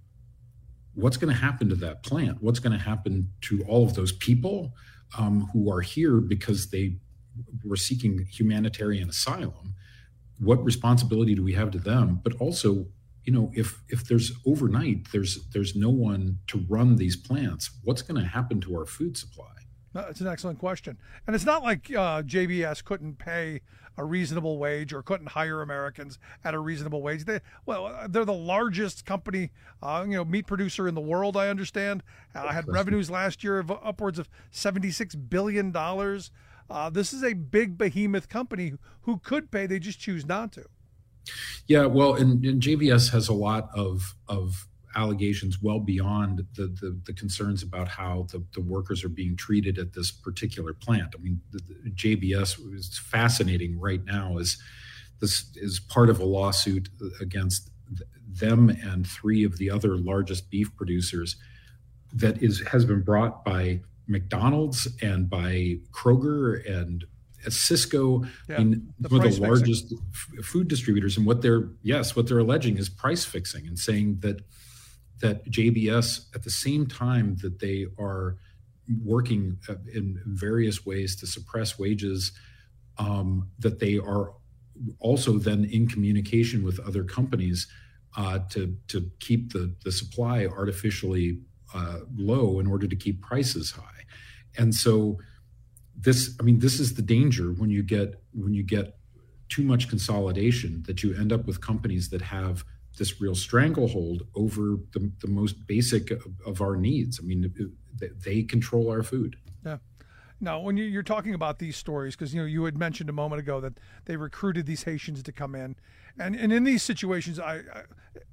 what's going to happen to that plant? What's going to happen to all of those people um, who are here because they were seeking humanitarian asylum? What responsibility do we have to them? But also, you know, if if there's overnight, there's there's no one to run these plants, what's going to happen to our food supply? No, it's an excellent question. And it's not like uh, J B S couldn't pay a reasonable wage or couldn't hire Americans at a reasonable wage. They, well, they're the largest company, uh, you know, meat producer in the world, I understand. Uh, had revenues last year of upwards of seventy-six billion dollars. Uh, this is a big behemoth company who could pay. They just choose not to. Yeah, well, and, and J B S has a lot of of allegations well beyond the, the, the concerns about how the, the workers are being treated at this particular plant. I mean, the, the J B S is fascinating right now. Is this is part of a lawsuit against them and three of the other largest beef producers that is has been brought by McDonald's and by Kroger and Cisco, yeah, I mean, the one of the largest fixing. f- food distributors. And what they're, yes, what they're alleging is price fixing and saying that that J B S, at the same time that they are working in various ways to suppress wages, um, that they are also then in communication with other companies uh, to to keep the, the supply artificially uh, low in order to keep prices high. And so this, I mean, this is the danger when you get when you get too much consolidation, that you end up with companies that have this real stranglehold over the, the most basic of, of our needs. I mean, it, they control our food. Yeah. Now, when you, you're talking about these stories, because you know you had mentioned a moment ago that they recruited these Haitians to come in, and and in these situations, I. I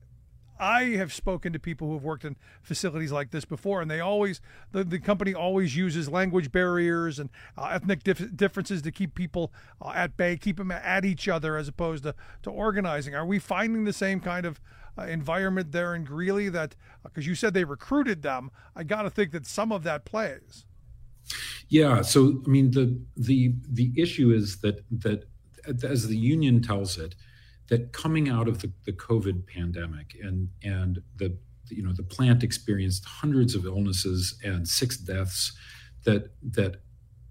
I have spoken to people who have worked in facilities like this before, and they always, the, the company always uses language barriers and uh, ethnic dif- differences to keep people uh, at bay, keep them at each other as opposed to, to organizing. Are we finding the same kind of uh, environment there in Greeley? That, because uh, you said they recruited them, I got to think that some of that plays. Yeah. So, I mean, the the the issue is that that as the union tells it, that coming out of the, the COVID pandemic and and the you know the plant experienced hundreds of illnesses and six deaths, that that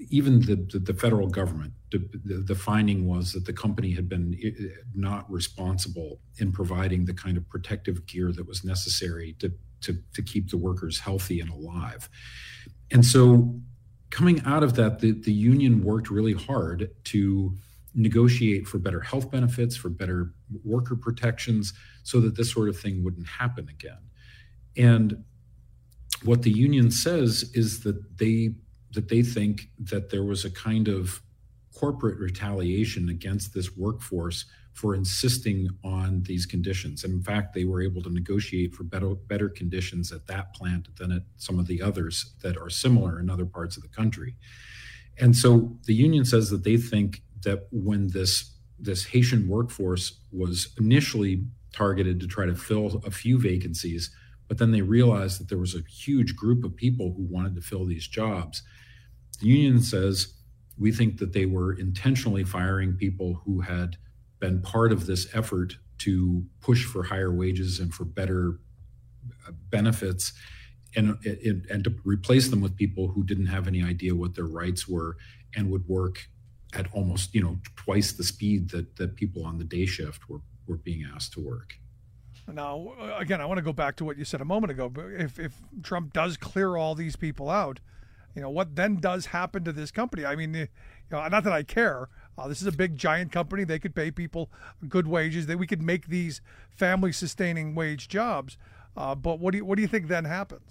even the, the, the federal government, the, the, the finding was that the company had been not responsible in providing the kind of protective gear that was necessary to, to, to keep the workers healthy and alive. And so coming out of that, the, the union worked really hard to negotiate for better health benefits, for better worker protections, so that this sort of thing wouldn't happen again. And what the union says is that they that they think that there was a kind of corporate retaliation against this workforce for insisting on these conditions. And in fact, they were able to negotiate for better, better conditions at that plant than at some of the others that are similar in other parts of the country. And so the union says that they think that when this, this Haitian workforce was initially targeted to try to fill a few vacancies, but then they realized that there was a huge group of people who wanted to fill these jobs. The union says, we think that they were intentionally firing people who had been part of this effort to push for higher wages and for better benefits, and, and, and to replace them with people who didn't have any idea what their rights were and would work at almost, you know, twice the speed that, that people on the day shift were, were being asked to work. Now, again, I want to go back to what you said a moment ago. But if, if Trump does clear all these people out, you know, what then does happen to this company? I mean, you know, not that I care. Uh, this is a big, giant company. They could pay people good wages. That we could make these family-sustaining wage jobs. Uh, but what do you what do you think then happens?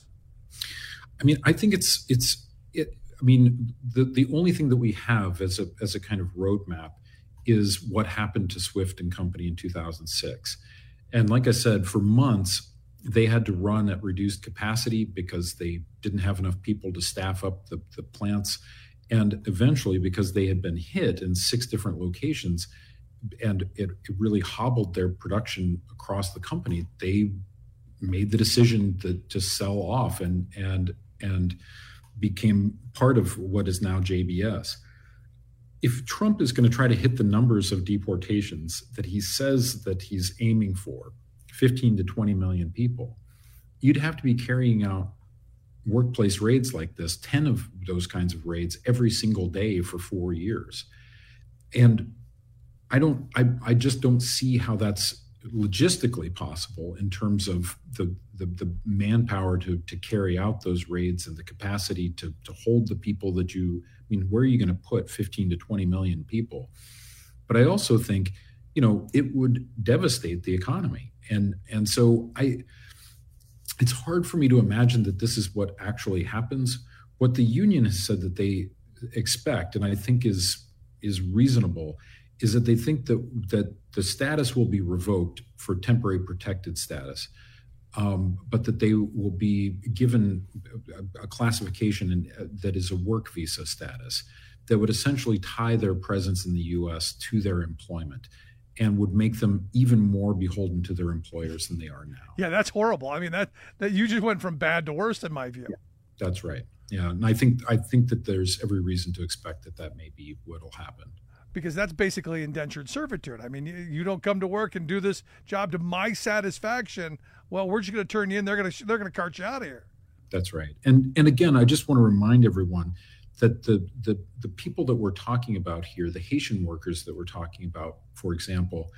I mean, I think it's it's it. I mean, the the only thing that we have as a as a kind of roadmap is what happened to Swift and Company in two thousand six. And like I said, for months, they had to run at reduced capacity because they didn't have enough people to staff up the, the plants. And eventually, because they had been hit in six different locations and it, it really hobbled their production across the company, they made the decision to, to sell off and, and, and became part of what is now J B S. If Trump is going to try to hit the numbers of deportations that he says that he's aiming for, fifteen to twenty million people, you'd have to be carrying out workplace raids like this, ten of those kinds of raids every single day for four years. And I don't, I, I just don't see how that's logistically possible in terms of the, the, the manpower to, to carry out those raids and the capacity to, to hold the people that you, I mean, where are you going to put fifteen to twenty million people? But I also think, you know, it would devastate the economy. And, and so I, it's hard for me to imagine that this is what actually happens. What the union has said that they expect, and I think is, is reasonable, is that they think that, that the status will be revoked for temporary protected status, um, but that they will be given a, a classification in, uh, that is a work visa status that would essentially tie their presence in the U S to their employment and would make them even more beholden to their employers than they are now. Yeah, that's horrible. I mean, that, that you just went from bad to worse in my view. Yeah, that's right. Yeah, and I think I think that there's every reason to expect that that may be what will happen. Because that's basically indentured servitude. I mean, you, you don't come to work and do this job to my satisfaction. Well, we're just going to turn you in. They're going to they're going to cart you out of here. That's right. And and again, I just want to remind everyone that the the the people that we're talking about here, the Haitian workers that we're talking about, for example,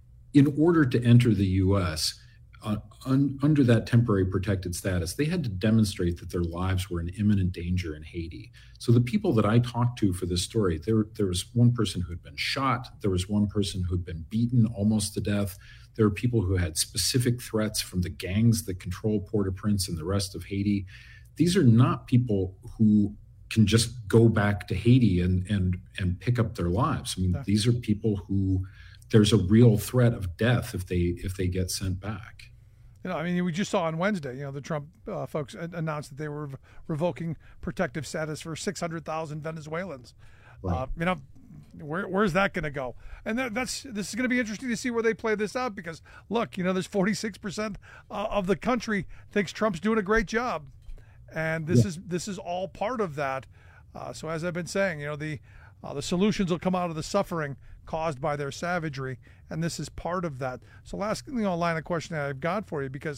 in order to enter the U S uh, un, under that temporary protected status, they had to demonstrate that their lives were in imminent danger in Haiti. So the people that I talked to for this story, there, there was one person who had been shot. There was one person who had been beaten almost to death. There were people who had specific threats from the gangs that control Port-au-Prince and the rest of Haiti. These are not people who can just go back to Haiti and and and pick up their lives. I mean, Definitely. These are people who there's a real threat of death if they if they get sent back. You know, I mean, we just saw on Wednesday, you know, the Trump uh, folks announced that they were rev- revoking protective status for six hundred thousand Venezuelans. Right. Uh, you know, where where's that going to go? And that, that's this is going to be interesting to see where they play this out because, look, you know, there's forty-six percent uh, of the country thinks Trump's doing a great job. And this yeah. is this is all part of that. Uh, so as I've been saying, you know, the uh, the solutions will come out of the suffering caused by their savagery, and this is part of that. So last you know line of questioning I've got for you, because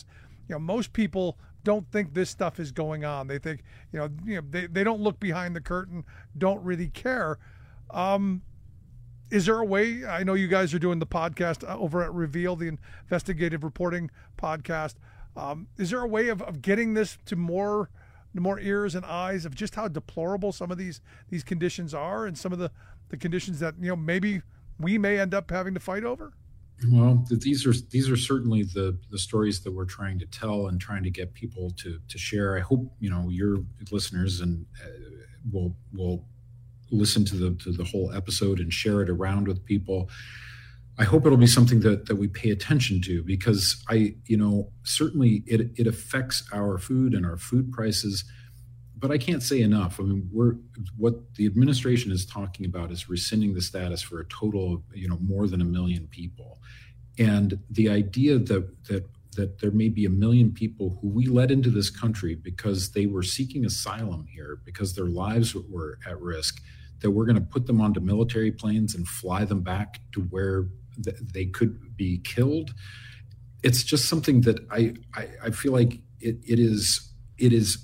you know, most people don't think this stuff is going on. They think, you know, you know, they, they don't look behind the curtain, don't really care. Um, is there a way, I know you guys are doing the podcast over at Reveal, the investigative reporting podcast. Um, is there a way of, of getting this to more more ears and eyes of just how deplorable some of these these conditions are, and some of the, the conditions that, you know, maybe we may end up having to fight over? Well, these are these are certainly the the stories that we're trying to tell and trying to get people to to share. I hope, you know, your listeners and uh, will will listen to the to the whole episode and share it around with people. I hope it'll be something that that we pay attention to, because I, you know, certainly it it affects our food and our food prices. But I can't say enough. I mean, we're what the administration is talking about is rescinding the status for a total of, you know, more than a million people. And the idea that that that there may be a million people who we let into this country because they were seeking asylum here, because their lives were at risk, that we're going to put them onto military planes and fly them back to where th- they could be killed. It's just something that I I, I feel like it, it is it is.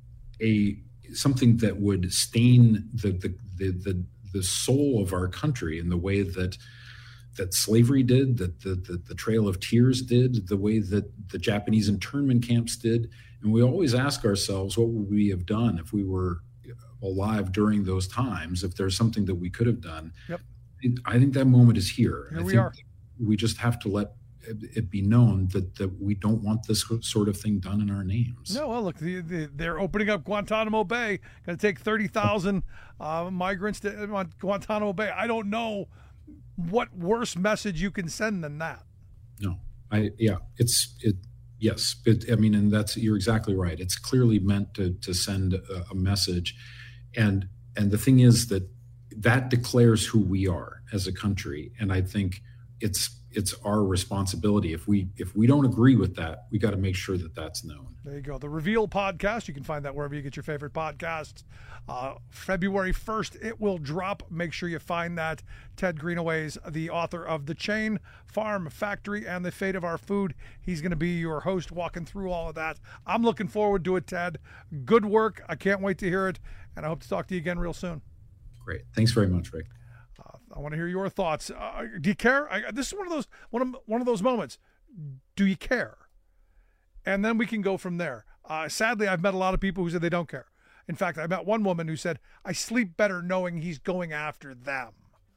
a something that would stain the, the the the the soul of our country in the way that that slavery did, that the, the the Trail of Tears did, the way that the Japanese internment camps did. And we always ask ourselves, what would we have done if we were alive during those times, if there's something that we could have done? Yep. I think that moment is here. Here I we think are. We just have to let it be known that, that we don't want this sort of thing done in our names. No, well, look, the, the, they're opening up Guantanamo Bay. Going to take thirty thousand uh, migrants to uh, Guantanamo Bay. I don't know what worse message you can send than that. No, I yeah, it's it. Yes, it, I mean, and that's you're exactly right. It's clearly meant to to send a, a message, and and the thing is that that declares who we are as a country, and I think it's. It's our responsibility. If we if we don't agree with that, we got to make sure that that's known. There you go. The Reveal podcast. You can find that wherever you get your favorite podcasts. Uh, February first, it will drop. Make sure you find that. Ted Greenaway's the author of The Chain, Farm, Factory, and the Fate of Our Food. He's going to be your host walking through all of that. I'm looking forward to it, Ted. Good work. I can't wait to hear it, and I hope to talk to you again real soon. Great. Thanks very much, Rick. I want to hear your thoughts. Uh, do you care? I, this is one of those one of one of those moments. Do you care? And then we can go from there. Uh, sadly, I've met a lot of people who said they don't care. In fact, I met one woman who said, "I sleep better knowing he's going after them."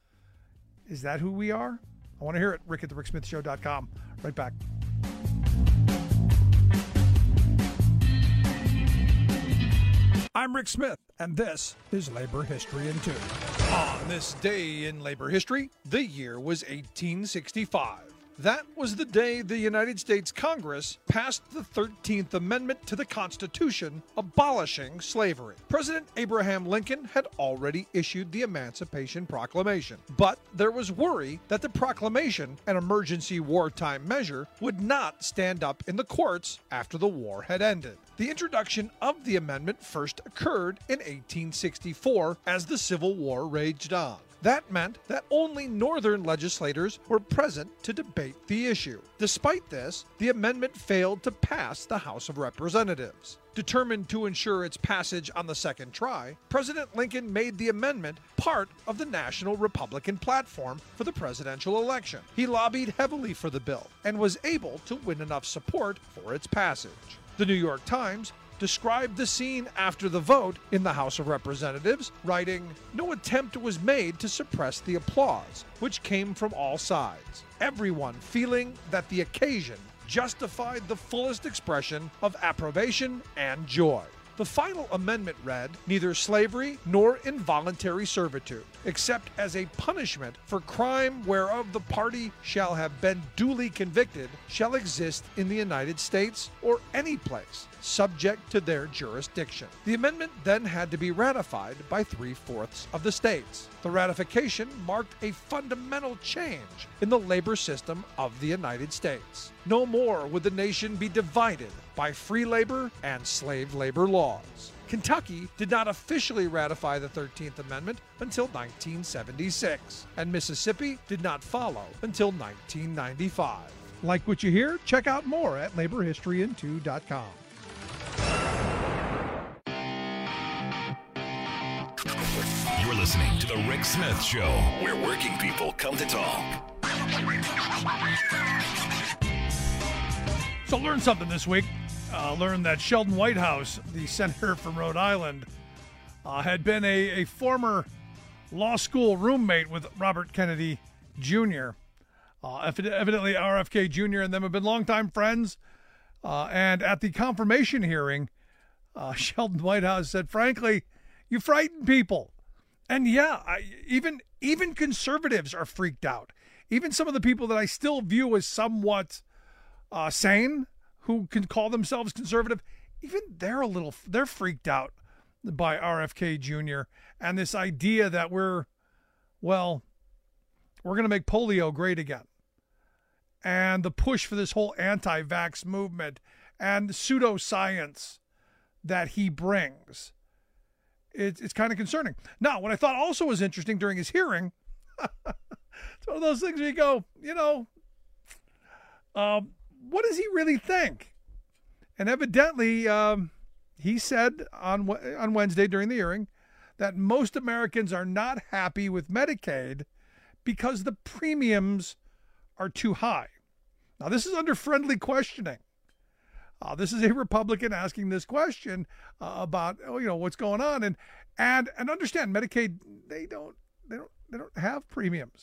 Is that who we are? I want to hear it. Rick at the rick smith show dot com. Right back. I'm Rick Smith, and this is Labor History in Two. On this day in labor history, the year was eighteen sixty-five. That was the day the United States Congress passed the thirteenth Amendment to the Constitution, abolishing slavery. President Abraham Lincoln had already issued the Emancipation Proclamation, but there was worry that the proclamation, an emergency wartime measure, would not stand up in the courts after the war had ended. The introduction of the amendment first occurred in eighteen sixty-four as the Civil War raged on. That meant that only Northern legislators were present to debate the issue. Despite this, the amendment failed to pass the House of Representatives. Determined to ensure its passage on the second try, President Lincoln made the amendment part of the National Republican platform for the presidential election. He lobbied heavily for the bill and was able to win enough support for its passage. The New York Times described the scene after the vote in the House of Representatives, writing, "No attempt was made to suppress the applause, which came from all sides, everyone feeling that the occasion justified the fullest expression of approbation and joy." The final amendment read, "Neither slavery nor involuntary servitude, except as a punishment for crime whereof the party shall have been duly convicted, shall exist in the United States or any place, subject to their jurisdiction." The amendment then had to be ratified by three-fourths of the states. The ratification marked a fundamental change in the labor system of the United States. No more would the nation be divided by free labor and slave labor laws. Kentucky did not officially ratify the thirteenth Amendment until nineteen seventy-six, and Mississippi did not follow until nineteen ninety-five. Like what you hear? Check out more at labor history in two dot com. You're listening to The Rick Smith Show, where working people come to talk. So learn something this week. Uh, learn that Sheldon Whitehouse, the senator from Rhode Island, uh, had been a, a former law school roommate with Robert Kennedy Junior Uh, evidently, R F K Junior and them have been longtime friends. Uh, and at the confirmation hearing, uh, Sheldon Whitehouse said, frankly, you frighten people. And yeah, I, even even conservatives are freaked out. Even some of the people that I still view as somewhat uh, sane, who can call themselves conservative, even they're a little, they're freaked out by R F K Junior and this idea that we're, well, we're going to make polio great again. And the push for this whole anti-vax movement and pseudoscience that he brings. It, it's kind of concerning. Now, what I thought also was interesting during his hearing, it's one of those things where you go, you know, um, what does he really think? And evidently, um, he said on on Wednesday during the hearing that most Americans are not happy with Medicaid because the premiums are too high. Now, this is under friendly questioning. Uh, this is a Republican asking this question uh, about, oh, you know, what's going on, and and and understand Medicaid, they don't they don't they don't have premiums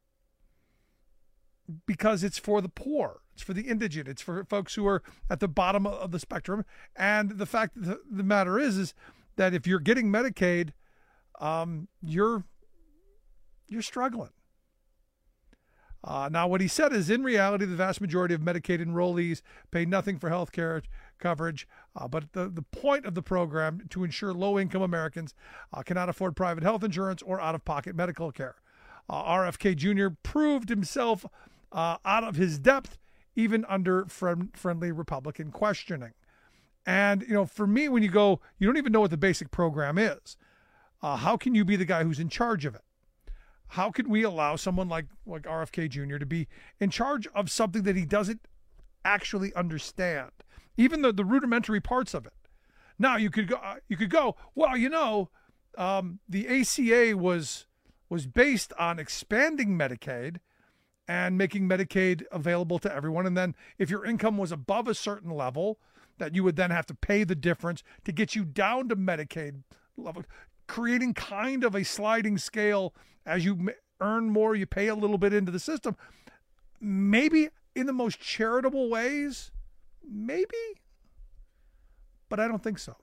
because it's for the poor, it's for the indigent, it's for folks who are at the bottom of the spectrum. And the fact of the, the matter is, is that if you're getting Medicaid, um, you're you're struggling. Uh, now, what he said is, in reality, the vast majority of Medicaid enrollees pay nothing for health care coverage, uh, but the, the point of the program to ensure low-income Americans uh, cannot afford private health insurance or out-of-pocket medical care. Uh, R F K Junior proved himself uh, out of his depth, even under friend, friendly Republican questioning. And, you know, for me, when you go, you don't even know what the basic program is. Uh, how can you be the guy who's in charge of it? How can we allow someone like, like R F K Junior to be in charge of something that he doesn't actually understand, even the, the rudimentary parts of it? Now, you could go, uh, you could go, well, you know, um, the A C A was was based on expanding Medicaid and making Medicaid available to everyone. And then if your income was above a certain level, that you would then have to pay the difference to get you down to Medicaid level, creating kind of a sliding scale. As you earn more, you pay a little bit into the system. Maybe in the most charitable ways, maybe, but I don't think so.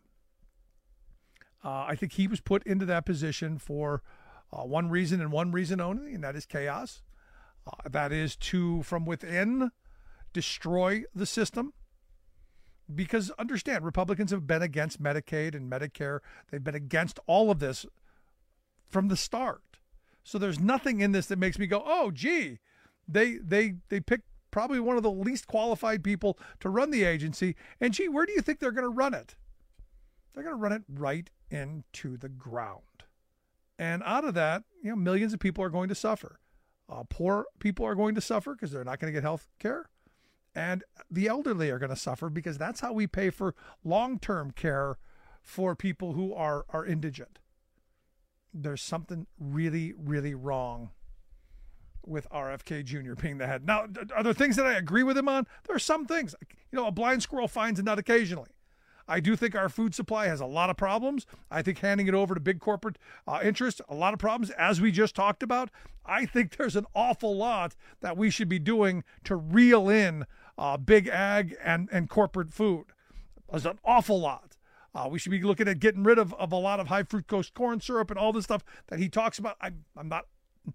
Uh, I think he was put into that position for uh, one reason and one reason only, and that is chaos. Uh, that is to, from within, destroy the system. Because understand, Republicans have been against Medicaid and Medicare. They've been against all of this from the start. So there's nothing in this that makes me go, oh, gee, they they they picked probably one of the least qualified people to run the agency. And gee, where do you think they're going to run it? They're going to run it right into the ground. And out of that, you know, millions of people are going to suffer. Uh, poor people are going to suffer because they're not going to get health care. And the elderly are going to suffer because that's how we pay for long-term care for people who are, are indigent. There's something really, really wrong with R F K Junior being the head. Now, are there things that I agree with him on? There are some things. You know, a blind squirrel finds a nut occasionally. I do think our food supply has a lot of problems. I think handing it over to big corporate uh, interests, a lot of problems, as we just talked about. I think there's an awful lot that we should be doing to reel in uh, big ag and, and corporate food. There's an awful lot. Uh, we should be looking at getting rid of, of a lot of high fructose corn syrup and all this stuff that he talks about. I, I'm not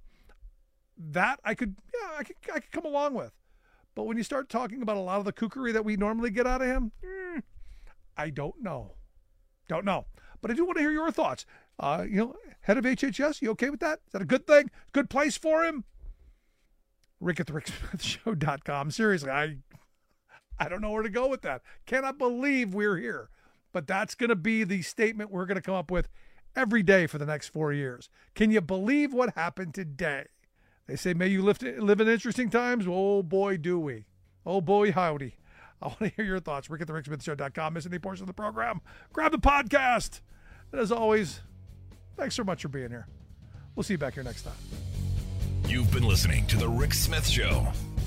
that I could, yeah, I could, I could come along with. But when you start talking about a lot of the kookery that we normally get out of him, mm, I don't know. Don't know. But I do want to hear your thoughts. Uh, you know, head of H H S, you okay with that? Is that a good thing? Good place for him? Rick at the Rick Smith Show dot com. Seriously, I, I don't know where to go with that. Cannot believe we're here. But that's going to be the statement we're going to come up with every day for the next four years. Can you believe what happened today? They say, may you live, live in interesting times. Oh, boy, do we. Oh, boy, howdy. I want to hear your thoughts. Rick at the rick smith show dot com. Miss any portion of the program? Grab the podcast. And as always, thanks so much for being here. We'll see you back here next time. You've been listening to The Rick Smith Show.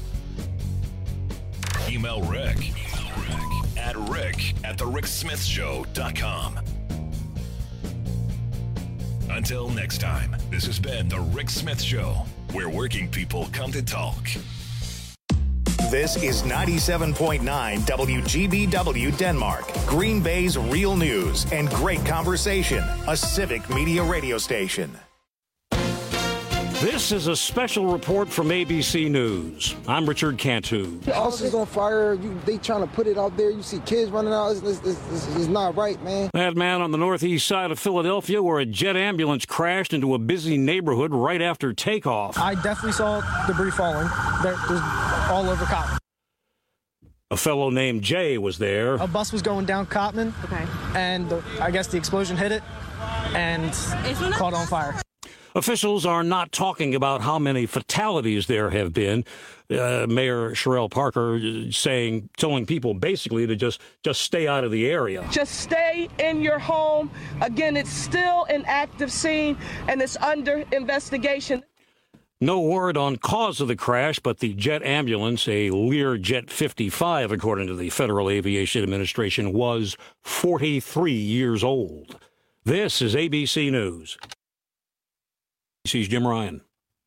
Email Rick, Email Rick at rick at the rick smith show dot com. Until next time, this has been The Rick Smith Show, where working people come to talk. This is ninety-seven point nine W G B W Denmark, Green Bay's real news and great conversation, a civic media radio station. This is a special report from A B C News. I'm Richard Cantu. The officer's on fire. You, they trying to put it out there. You see kids running out. It's, it's, it's, it's not right, man. That man on the northeast side of Philadelphia where a jet ambulance crashed into a busy neighborhood right after takeoff. I definitely saw debris falling. There, there's all over Cottman. A fellow named Jay was there. A bus was going down Cottman, okay, and the, I guess the explosion hit it and caught on fire. Officials are not talking about how many fatalities there have been. Uh, Mayor Sherelle Parker saying, telling people basically to just, just stay out of the area. Just stay in your home. Again, it's still an active scene and it's under investigation. No word on cause of the crash, but the jet ambulance, a Lear Jet fifty-five, according to the Federal Aviation Administration, was forty-three years old. This is A B C News. A B C's Jim Ryan.